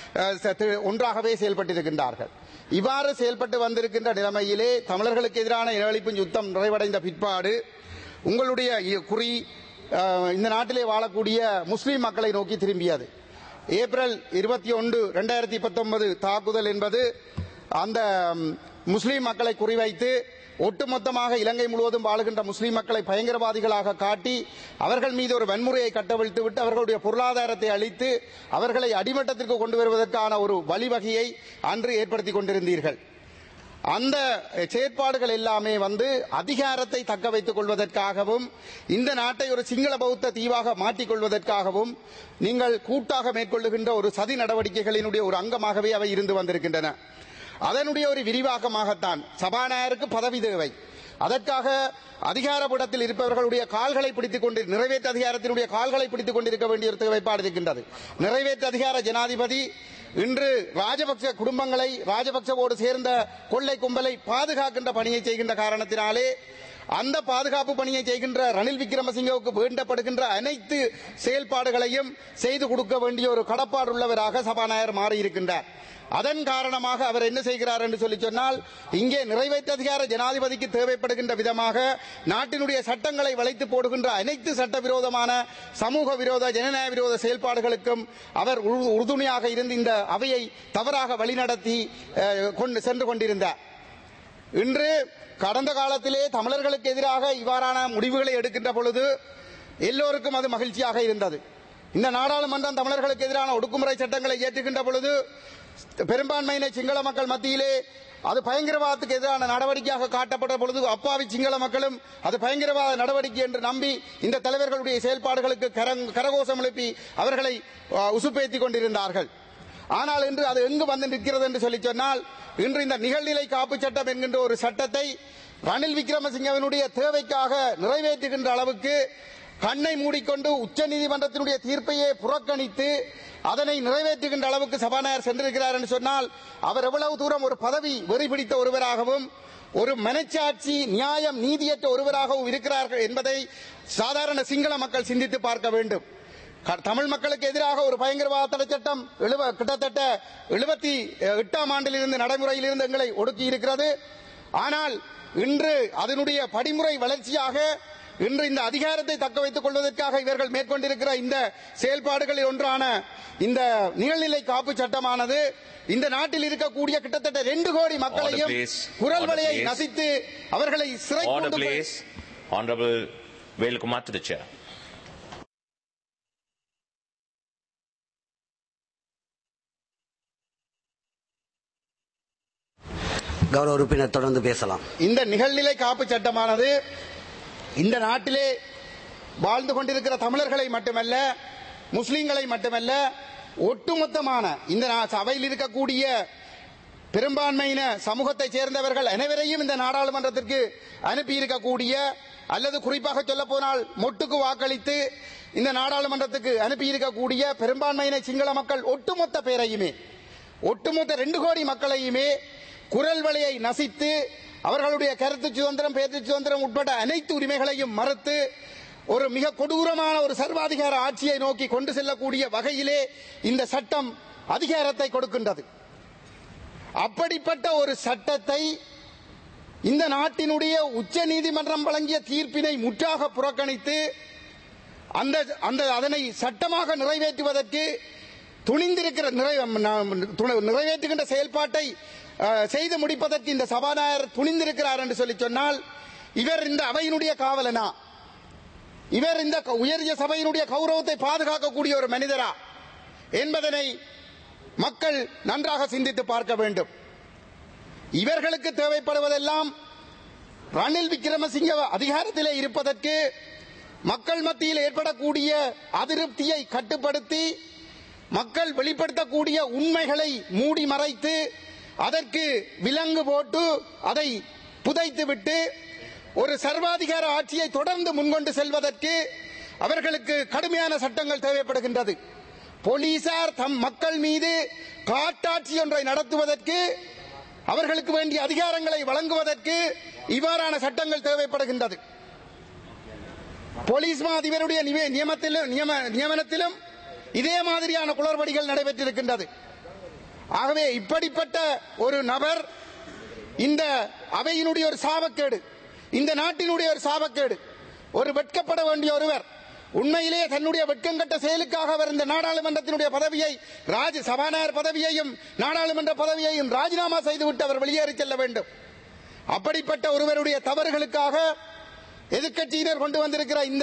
ஒன்றாகவே செயல்பட்டிருக்கின்றார்கள். இவ்வாறு செயல்பட்டு வந்திருக்கின்ற நிலைமையிலே தமிழர்களுக்கு எதிரான இனஅழிப்பு யுத்தம் நிறைவடைந்த பிற்பாடு உங்களுடைய குறி இந்த நாட்டிலே வாழக்கூடிய முஸ்லிம் மக்களை நோக்கி திரும்பியது. ஏப்ரல் இருபத்தி ஒன்று இரண்டாயிரத்தி பத்தொன்பது தாக்குதல் என்பது அந்த முஸ்லிம் மக்களை குறிவைத்து ஒட்டுமொத்தமாக இலங்கை முழுவதும் வாழுகின்ற முஸ்லிம் மக்களை பயங்கரவாதிகளாக காட்டி அவர்கள் மீது ஒரு வன்முறையை கட்டவிழ்த்து விட்டு அவர்களுடைய பொருளாதாரத்தை அளித்து அவர்களை அடிமட்டத்திற்கு கொண்டு வருவதற்கான ஒரு வழிவகையை அன்று ஏற்படுத்திக் கொண்டிருந்தீர்கள். அந்த செயற்பாடுகள் எல்லாமே வந்து அதிகாரத்தை தக்க வைத்துக் கொள்வதற்காகவும் இந்த நாட்டை ஒரு சிங்கள பௌத்த தீவாக மாற்றிக் கொள்வதற்காகவும் நீங்கள் கூட்டாக மேற்கொள்ளுகின்ற ஒரு சதி நடவடிக்கைகளினுடைய ஒரு அங்கமாகவே அவை இருந்து வந்திருக்கின்றன. அதனுடைய ஒரு விரிவாக்கமாகத்தான் சபாநாயகருக்கு பதவி தேவை. அதற்காக அதிகாரப்படத்தில் இருப்பவர்களுடைய கால்களை பிடித்துக் கொண்டு நிறைவேற்று அதிகாரத்தினுடைய கால்களை பிடித்துக் கொண்டிருக்க வேண்டிய ஒரு தேவைப்பாடு இருக்கின்றது. நிறைவேற்று அதிகார ஜனாதிபதி இன்று ராஜபக்ச குடும்பங்களை ராஜபக்சவோடு சேர்ந்த கொள்ளை கும்பலை பாதுகாக்கின்ற பணியை செய்கின்ற காரணத்தினாலே அந்த பாதுகாப்பு பணியை செய்கின்ற ரணில் விக்ரமசிங்கவுக்கு வேண்டப்படுகின்ற அனைத்து செயல்பாடுகளையும் செய்து கொடுக்க வேண்டிய ஒரு கடப்பாடு உள்ளவராக சபாநாயகர் மாறியிருக்கின்றார். அதன் காரணமாக அவர் என்ன செய்கிறார் என்று சொல்லி சொன்னால், இங்கே நிறைவேற்று அதிகார ஜனாதிபதிக்கு தேவைப்படுகின்ற விதமாக நாட்டினுடைய சட்டங்களை வளைத்து போடுகின்ற அனைத்து சட்டவிரோதமான சமூக விரோத ஜனநாயக விரோத செயல்பாடுகளுக்கும் அவர் உறுதுணையாக இருந்து இந்த அவையை தவறாக வழிநடத்தி கொண்டு சென்று கொண்டிருந்தார். இன்று கடந்த காலத்திலே தமிழர்களுக்கு எதிராக இவ்வாறான முடிவுகளை எடுக்கின்ற பொழுது எல்லோருக்கும் அது மகிழ்ச்சியாக இருந்தது. இந்த நாடாளுமன்றம் தமிழர்களுக்கு எதிரான ஒடுக்குமுறை சட்டங்களை ஏற்றுகின்ற பொழுது பெரும்பான்மையின சிங்கள மக்கள் மத்தியிலே அது பயங்கரவாதத்துக்கு எதிரான நடவடிக்கையாக காட்டப்பட்ட பொழுது அப்பாவி சிங்கள மக்களும் அது பயங்கரவாத நடவடிக்கை என்று நம்பி இந்த தலைவர்களுடைய செயல்பாடுகளுக்கு கரகோஷம் எழுப்பி அவர்களை உசுப்பேற்றிக் கொண்டிருந்தார்கள். ஆனால் இன்று அது எங்கு வந்து நிற்கிறது என்று சொல்லி சொன்னால், இன்று இந்த நிகழ்நிலை காப்பு சட்டம் என்கின்ற ஒரு சட்டத்தை ரணில் விக்ரமசிங்கவினுடைய தேவைக்காக நிறைவேற்றுகின்ற அளவுக்கு கண்ணை மூடிக்கொண்டு உச்ச நீதிமன்றத்தினுடைய தீர்ப்பையே புறக்கணித்து அதனை நிறைவேற்றுகின்ற அளவுக்கு சபாநாயகர் சென்றிருக்கிறார் என்று சொன்னால், அவர் எவ்வளவு தூரம் ஒரு பதவி வெறி பிடித்த ஒருவராகவும் ஒரு மனச்சாட்சி நியாயம் நீதியற்ற ஒருவராகவும் இருக்கிறார்கள் என்பதை சாதாரண சிங்கள மக்கள் சிந்தித்து பார்க்க வேண்டும். தமிழ் மக்களுக்கு எதிராக ஒரு பயங்கரவாத தடை சட்டம் கிட்டத்தட்ட எழுபத்தி எட்டாம் ஆண்டில் இருந்து நடைமுறையில் இருந்து எங்களை ஒடுக்கி இருக்கிறது. ஆனால் இன்று அதனுடைய படிமுறை வளர்ச்சியாக இன்று இந்த அதிகாரத்தை தக்க வைத்துக் கொள்வதற்காக இவர்கள் மேற்கொண்டிருக்கிற இந்த செயல்பாடுகளில் ஒன்றான இந்த நிகழ்நிலை காப்பு சட்டமானது இந்த நாட்டில் இருக்கக்கூடிய கிட்டத்தட்ட ரெண்டு கோடி மக்களையும் குரல் வலையை நசித்து அவர்களை சிறை கௌரவ உறுப்பினர் தொடர்ந்து பேசலாம். இந்த நிகழ்நிலை காப்பு சட்டமானது இந்த நாட்டிலே வாழ்ந்து கொண்டிருக்கிற தமிழர்களை மட்டுமல்ல, முஸ்லிம்களை மட்டுமல்ல, ஒட்டுமொத்தமான இந்த சபையில் இருக்கக்கூடிய பெரும்பான்மையின சமூகத்தை சேர்ந்தவர்கள் அனைவரையும் இந்த நாடாளுமன்றத்திற்கு அனுப்பி இருக்கக்கூடிய அல்லது குறிப்பாக சொல்ல போனால் மொட்டுக்கு வாக்களித்து இந்த நாடாளுமன்றத்துக்கு அனுப்பி இருக்கக்கூடிய பெரும்பான்மையின சிங்கள மக்கள் ஒட்டுமொத்த பேரையுமே ஒட்டுமொத்த ரெண்டு கோடி மக்களையுமே குரல் வலையை நசித்து அவர்களுடைய கருத்து சுதந்திரம் பேச்சு சுதந்திரம் உட்பட அனைத்து உரிமைகளையும் மறுத்து ஒரு மிக கொடூரமான ஒரு சர்வாதிகார ஆட்சியை நோக்கி கொண்டு செல்லக்கூடிய வகையிலே இந்த சட்டம் அதிகாரத்தை கொடுக்கின்றது. அப்படிப்பட்ட ஒரு சட்டத்தை இந்த நாட்டினுடைய உச்ச நீதிமன்றம் வழங்கிய தீர்ப்பினை முற்றாக புறக்கணித்து அந்த அந்த அதனை சட்டமாக நிறைவேற்றுவதற்கு துணிந்திருக்கிற நிறைவேற்றுகின்ற செயல்பாட்டை செய்து முடிப்பதற்கு இந்த சபாநாயகர் துணிந்திருக்கிறார் என்று சொல்லி சொன்னால், இவர் இந்த அவையினுடைய காவலனா? இவர் இந்த உயரிய சபையினுடைய கௌரவத்தை பாதுகாக்கக்கூடிய ஒரு மனிதரா என்பதனை மக்கள் நன்றாக சிந்தித்து பார்க்க வேண்டும். இவர்களுக்கு தேவைப்படுவதெல்லாம் ரணில் விக்ரமசிங்க அதிகாரத்திலே இருப்பதற்கு மக்கள் மத்தியில் ஏற்படக்கூடிய அதிருப்தியை கட்டுப்படுத்தி மக்கள் வெளிப்படுத்தக்கூடிய உண்மைகளை மூடி மறைத்து அதற்கு விலங்கு போட்டு அதை புதைத்துவிட்டு ஒரு சர்வாதிகார ஆட்சியை தொடர்ந்து முன்கொண்டு செல்வதற்கு அவர்களுக்கு கடுமையான சட்டங்கள் தேவைப்படுகின்றது. போலீசார் தம் மக்கள் மீது காட்டாட்சி ஒன்றை நடத்துவதற்கு அவர்களுக்கு வேண்டிய அதிகாரங்களை வழங்குவதற்கு இவ்வாறான சட்டங்கள் தேவைப்படுகின்றது. போலீஸ் மா அதிபருடைய நியமனத்திலும் நியமனத்திலும் இதே மாதிரியான குளறுபடிகள் நடைபெற்றிருக்கின்றது. ஆகவே இப்படிப்பட்ட ஒரு நபர் இந்த அவையினுடைய ஒரு சாபக்கேடு, இந்த நாட்டினுடைய ஒரு சாபக்கேடு, ஒரு வெட்கப்பட வேண்டிய ஒருவர், உண்மையிலே தன்னுடைய வெட்கங்கட்ட செயலுக்காக அவர் இந்த நாடாளுமன்றத்தினுடைய பதவியை ராஜ சபாநாயகர் பதவியையும் நாடாளுமன்ற பதவியையும் ராஜினாமா செய்துவிட்டு அவர் வெளியேறி செல்ல வேண்டும். அப்படிப்பட்ட ஒருவருடைய தவறுகளுக்காக எதிர்க்கட்சியினர் கொண்டு வந்திருக்கிற இந்த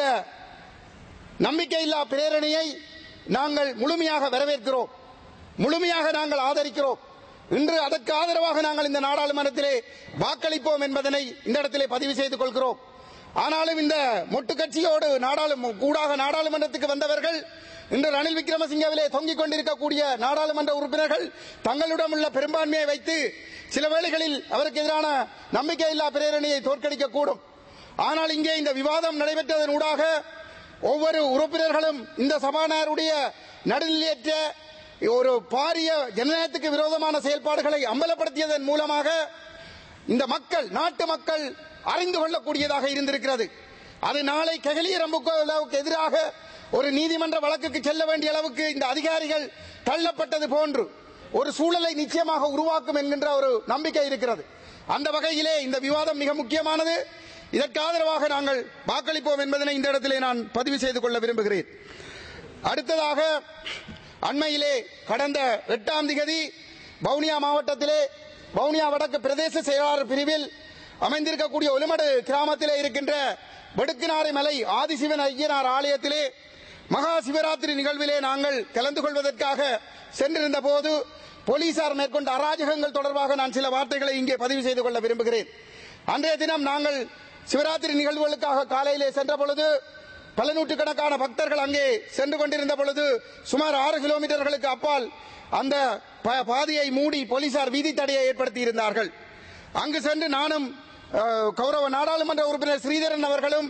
நம்பிக்கையில்லா பிரேரணையை நாங்கள் முழுமையாக வரவேற்கிறோம், முழுமையாக நாங்கள் ஆதரிக்கிறோம். இன்று அதற்கு ஆதரவாக நாங்கள் இந்த நாடாளுமன்றத்திலே வாக்களிப்போம் என்பதனை இந்த இடத்திலே பதிவு செய்து கொள்கிறோம். ஆனாலும் இந்த மொட்டு கட்சியோடு கூடாக நாடாளுமன்றத்துக்கு வந்தவர்கள் இன்று ரணில் விக்ரமசிங்கவிலே தொங்கிக் கொண்டிருக்கக்கூடிய நாடாளுமன்ற உறுப்பினர்கள் தங்களிடம் உள்ள பெரும்பான்மையை வைத்து சில வேளைகளில் அவருக்கு எதிரான நம்பிக்கையில்லா பிரேரணையை தோற்கடிக்கக்கூடும். ஆனால் இங்கே இந்த விவாதம் நடைபெற்றதன் ஊடாக ஒவ்வொரு உறுப்பினர்களும் இந்த சபாநாயகருடைய நடுநிலையற்ற ஒரு பாரிய ஜனநாயகத்துக்கு விரோதமான செயல்பாடுகளை அம்பலப்படுத்தியதன் மூலமாக இந்த மக்கள் நாட்டு மக்கள் அறிந்து கொள்ளக்கூடியதாக இருந்திருக்கிறது. அது நாளை கெகலியரம்புக்கு எதிராக ஒரு நீதிமன்ற வழக்குக்கு செல்ல வேண்டிய அளவுக்கு இந்த அதிகாரிகள் தள்ளப்பட்டது போன்று ஒரு சூழலை நிச்சயமாக உருவாக்கும் என்கின்ற ஒரு நம்பிக்கை இருக்கிறது. அந்த வகையிலே இந்த விவாதம் மிக முக்கியமானது. இதற்கு ஆதரவாக நாங்கள் வாக்களிப்போம் என்பதனை இந்த இடத்திலே நான் பதிவு செய்து கொள்ள விரும்புகிறேன். அடுத்ததாக அண்மையிலே கடந்த எட்டாம் திகதி வவுனியா மாவட்டத்திலே வவுனியா வடக்கு பிரதேச செயலாளர் பிரிவில் அமைந்திருக்கக்கூடிய ஒலுமடு கிராமத்திலே இருக்கின்ற வெடுக்கினாரை மலை ஆதிசிவன் ஐயனார் ஆலயத்திலே மகா சிவராத்திரி நிகழ்விலே நாங்கள் கலந்து கொள்வதற்காக சென்றிருந்த போது போலீசார் மேற்கொண்ட அராஜகங்கள் தொடர்பாக நான் சில வார்த்தைகளை இங்கே பதிவு செய்து கொள்ள விரும்புகிறேன். அன்றைய தினம் நாங்கள் சிவராத்திரி நிகழ்வுகளுக்காக காலையிலே சென்ற பொழுது பல நூற்றுக்கணக்கான பக்தர்கள் அங்கே சென்று கொண்டிருந்த பொழுது சுமார் ஆறு கிலோமீட்டர்களுக்கு அப்பால் அந்த பாதையை மூடி போலீசார் வீதி தடையை ஏற்படுத்தி இருந்தார்கள். அங்கு சென்று நானும் கௌரவ நாடாளுமன்ற உறுப்பினர் ஸ்ரீதரன் அவர்களும்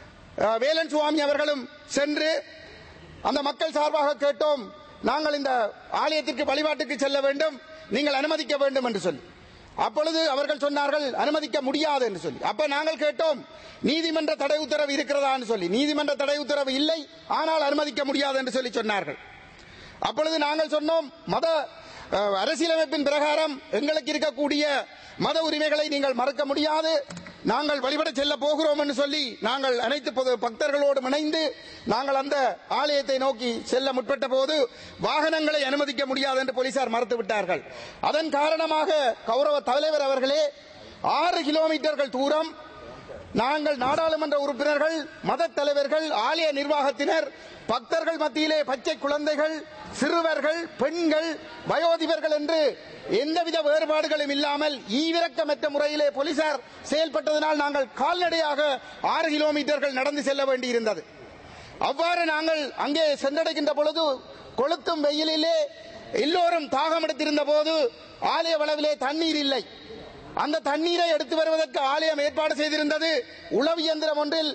வேலன் சுவாமி அவர்களும் சென்று அந்த மக்கள் சார்பாக கேட்டோம், நாங்கள் இந்த ஆலயத்திற்கு வழிபாட்டுக்கு செல்ல வேண்டும், நீங்கள் அனுமதிக்க வேண்டும் என்று சொல்லி. அப்பொழுது அவர்கள் சொன்னார்கள் அனுமதிக்க முடியாது என்று சொல்லி. அப்ப நாங்கள் கேட்டோம், நீதிமன்ற தடை உத்தரவு இருக்கிறதா என்று சொல்லி. நீதிமன்ற தடை உத்தரவு இல்லை, ஆனால் அனுமதிக்க முடியாது என்று சொல்லி சொன்னார்கள். அப்பொழுது நாங்கள் சொன்னோம், மத அரசியலமைப்பின் பிரகாரம் எங்களுக்கு இருக்கக்கூடிய மத உரிமைகளை நீங்கள் மறுக்க முடியாது, நாங்கள் வழிபட செல்ல போகிறோம் என்று சொல்லி நாங்கள் அனைத்து பக்தர்களோடு இணைந்து நாங்கள் அந்த ஆலயத்தை நோக்கி செல்ல முற்பட்ட போது வாகனங்களை அனுமதிக்க முடியாது என்று போலீசார் மறுத்து விட்டார்கள். அதன் காரணமாக கௌரவ தலைவர் அவர்களே ஆறு கிலோமீட்டர்கள் தூரம் நாங்கள் நாடாளுமன்ற உறுப்பினர்கள், மத தலைவர்கள், ஆலய நிர்வாகத்தினர், பக்தர்கள் மத்தியிலே பச்சை குழந்தைகள், சிறுவர்கள், பெண்கள், வயோதிபர்கள் என்று எந்தவித வேறுபாடுகளும் இல்லாமல் ஈவிரக்கமற்ற முறையிலே போலீசார் செயல்பட்டதனால் நாங்கள் கால்நடையாக ஆறு கிலோமீட்டர்கள் நடந்து செல்ல வேண்டியிருந்தது. அவ்வாறு நாங்கள் அங்கே சென்றடைகின்ற பொழுது கொளுத்தும் வெயிலிலே எல்லோரும் தாகம் எடுத்திருந்த போது ஆலய வளவிலே தண்ணீர் இல்லை. அந்த தண்ணீரை எடுத்து வருவதற்கு ஆலயம் ஏற்பாடு செய்திருந்தது. உளவு இயந்திரம் ஒன்றில்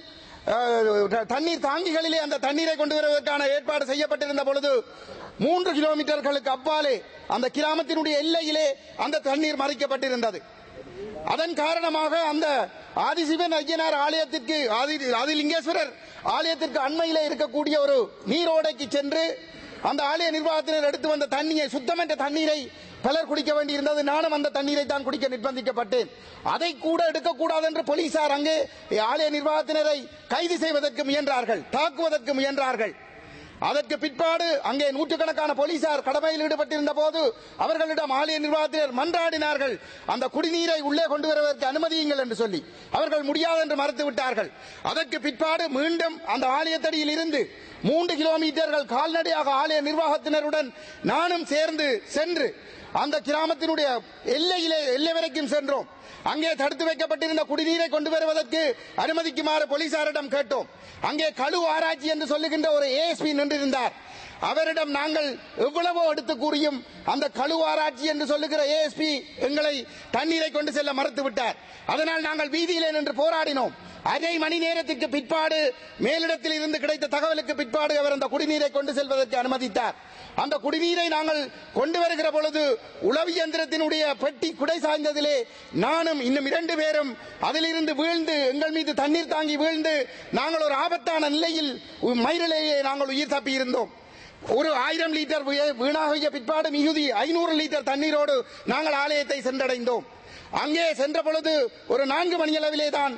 தண்ணீர் தாங்கிகளிலே அந்த தண்ணீரை கொண்டு வருவதற்கான ஏற்பாடு செய்யப்பட்டிருந்த பொழுது மூன்று கிலோமீட்டர்களுக்கு அப்பாலே அந்த கிராமத்தினுடைய எல்லையிலே அந்த தண்ணீர் மறைக்கப்பட்டிருந்தது. அதன் காரணமாக அந்த ஆதிசிவன் ஐயனார் ஆலயத்திற்கு ஆதிலிங்கேஸ்வரர் ஆலயத்திற்கு அண்மையிலே இருக்கக்கூடிய ஒரு நீரோடைக்கு சென்று அந்த ஆலய நிர்வாகத்தினர் எடுத்து வந்த தண்ணீரை, சுத்தமற்ற தண்ணீரை பலர் குடிக்க வேண்டியிருந்தது. நானும் அந்த தண்ணீரை தான் குடிக்க நிர்பந்திக்கப்பட்டேன். அதை கூட எடுக்கக்கூடாது என்று போலீசார் அங்கே ஆலய நிர்வாகத்தினரை கைது செய்வதற்கு முயன்றார்கள், தாக்குவதற்கு முயன்றார்கள். அதற்கு பிற்பாடு அங்கே நூற்றுக்கணக்கான போலீசார் கடமையில் ஈடுபட்டிருந்த போது அவர்களிடம் ஆலய நிர்வாகத்தினர் மன்றாடினார்கள், அந்த குடிநீரை உள்ளே கொண்டு வருவதற்கு அனுமதியுங்கள் என்று சொல்லி. அவர்கள் முடியாது என்று மறுத்து விட்டார்கள். அதற்கு பிற்பாடு மீண்டும் அந்த ஆலயத்தடியில் இருந்து மூன்று கிலோமீட்டர்கள் கால்நடையாக ஆலய நிர்வாகத்தினருடன் நானும் சேர்ந்து சென்று அந்த கிராமத்தினுடைய எல்லையிலே எல்லை வரைக்கும் சென்றோம். அங்கே தடுத்து வைக்கப்பட்டிருந்த குடிநீரை கொண்டு வருவதற்கு அனுமதிக்குமாறு போலீசாரிடம் கேட்டோம். அங்கே கழு ஆராய்ச்சி என்று சொல்லுகின்ற ஒரு ஏஎஸ்பி நின்றிருந்தார். அவரிடம் நாங்கள் எவ்வளவோ எடுத்து கூறியும் அந்த கழு ஆராய்ச்சி என்று சொல்லுகிற ஏஎஸ்பி எங்களை தண்ணீரை கொண்டு செல்ல மறுத்து விட்டார். அதனால் நாங்கள் வீதியிலே நின்று போராடினோம். அரை மணி நேரத்திற்கு பிற்பாடு மேலிடத்தில் இருந்து கிடைத்த தகவலுக்கு பிற்பாடு அவர் அந்த குடிநீரை கொண்டு செல்வதற்கு அனுமதித்தார். அந்த குடிநீரை நாங்கள் கொண்டு வருகிற பொழுது உளவு இயந்திரத்தினுடைய பெட்டி குடை சாய்ந்ததிலே நானும் இன்னும் இரண்டு பேரும் அதிலிருந்து வீழ்ந்து எங்கள் மீது தண்ணீர் தாங்கி வீழ்ந்து நாங்கள் ஒரு ஆபத்தான நிலையில் மயிரிலேயே நாங்கள் உயிர் தப்பி இருந்தோம். ஒரு ஆயிரம் லிட்டர் வீணாகிய பிற்பாடு மிகுதி ஐநூறு லிட்டர் தண்ணீரோடு நாங்கள் ஆலயத்தை சென்றடைந்தோம். அங்கே சென்ற பொழுது ஒரு நான்கு மணியளவிலே தான்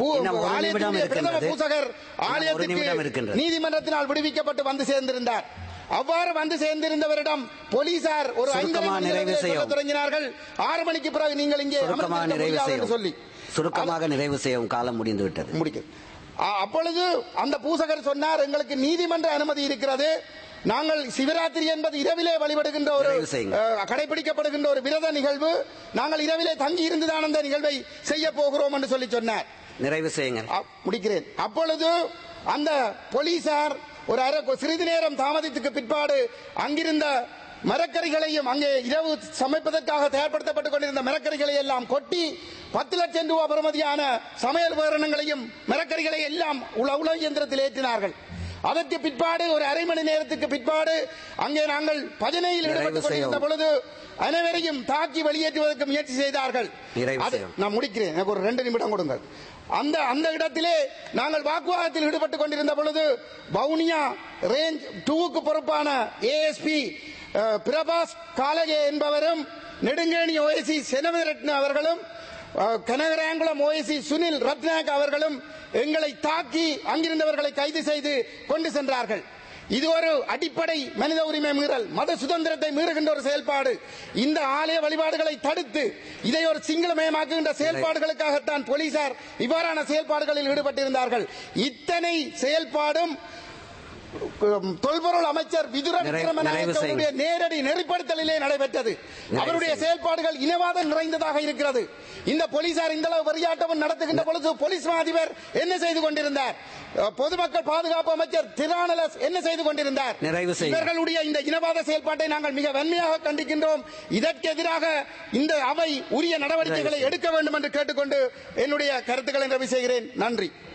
பிரதம பூசகர் ஆலயத்திற்கு நீதிமன்றத்தினால் விடுவிக்கப்பட்டு வந்து சேர்ந்திருந்தார். அவ்வாறு வந்து சேர்ந்திருந்தவரிடம் போலீசார் ஒரு ஐந்து தொடங்கினார்கள். ஆறு மணிக்கு பிறகு நீங்கள் இங்கே சொல்லி சுருக்கமாக நிறைவு செய்யும் காலம் முடிந்து விட்டது. முடிக்க அப்பொழுது அந்த பூசகர் சொன்னார், எங்களுக்கு நீதிமன்ற அனுமதி இருக்கிறது, நாங்கள் சிவராத்திரி என்பது இரவிலே வழிபடுகின்ற ஒரு கடைபிடிக்கப்படுகின்ற ஒரு விரத நிகழ்வு, நாங்கள் இரவிலே தங்கி இருந்துதான் அந்த நிகழ்வை செய்ய போகிறோம் என்று சொல்லி சொன்னார். நிறைவு செய்யுங்க. முடிக்கிறேன். அப்பொழுது அந்த போலீசார் ஒரு அரை சிறிது நேரம் தாமதத்துக்கு பிற்பாடு அங்கிருந்த மரக்கறிகளையும் அங்கே இரவு சமைப்பதற்காக தயார்படுத்தப்பட்டுக் கொண்டிருந்த மரக்கறிகளை எல்லாம் கொட்டி பத்து லட்சம் ரூபாய் பெறுமதியான சமையல் உபகரணங்களையும் மரக்கறிகளை எல்லாம் உழவு இயந்திரத்தில் ஏற்றினார்கள். அதற்கு பிற்பாடு ஒரு அரை மணி நேரத்துக்கு பிற்பாடு அங்கே நாங்கள் பஜனையில் ஈடுபட்டுக் கொண்டிருந்த பொழுது அனைவரையும் தாக்கி வெளியேற்றுவதற்கு முயற்சி செய்தார்கள். நான் முடிக்கிறேன், எனக்கு ஒரு ரெண்டு நிமிடம் கொடுங்கள். அந்த அந்த இடத்திலே நாங்கள் வாக்குவாதத்தில் ஈடுபட்டுக் கொண்டிருந்த பொழுது வவுனியா ரேஞ்ச் டூவுக்கு பொறுப்பான ஏஎஸ்பி பிரபாஸ் காலகே என்பவரும் நெடுங்கேணி ஓஎஸ்சி செனவிரட்ன அவர்களும் கனகராங்குளம் ஓஎஸ்சி சுனில் ரத்னாக் அவர்களும் எங்களை தாக்கி அங்கிருந்தவர்களை கைது செய்து கொண்டு சென்றார்கள். இது ஒரு அடிப்படை மனித உரிமை மீறல், மத சுதந்திரத்தை மீறுகின்ற ஒரு செயல்பாடு. இந்த ஆலய வழிபாடுகளை தடுத்து இதை ஒரு சிங்களமயமாக்குகின்ற செயல்பாடுகளுக்காகத்தான் போலீசார் இவ்வாறான செயல்பாடுகளில் ஈடுபட்டிருந்தார்கள். இத்தனை செயல்பாடும் தொல்பொருள் அமைச்சர் விதுர விக்ரமநாயக்கவுடைய நேரடி நெறிப்படுத்தலிலே நடைபெற்றது. அவருடைய செயல்பாடுகள் இனவாதம் நிறைந்ததாக இருக்கிறது. இந்த போலீசார் இந்த அளவு வெறியாட்டமும் நடத்துகின்ற பொழுது போலீஸ் அதிபர் என்ன செய்து கொண்டிருந்தார்? பொதுமக்கள் பாதுகாப்பு அமைச்சர் திரானலஸ் என்ன செய்து கொண்டிருந்தார்? இவர்களுடைய இந்த இனவாத செயல்பாட்டை நாங்கள் மிக வன்மையாக கண்டிக்கின்றோம். இதற்கு எதிராக இந்த அவை உரிய நடவடிக்கைகளை எடுக்க வேண்டும் என்று கேட்டுக்கொண்டு என்னுடைய கருத்துக்களை நிறைவு செய்கிறேன். நன்றி.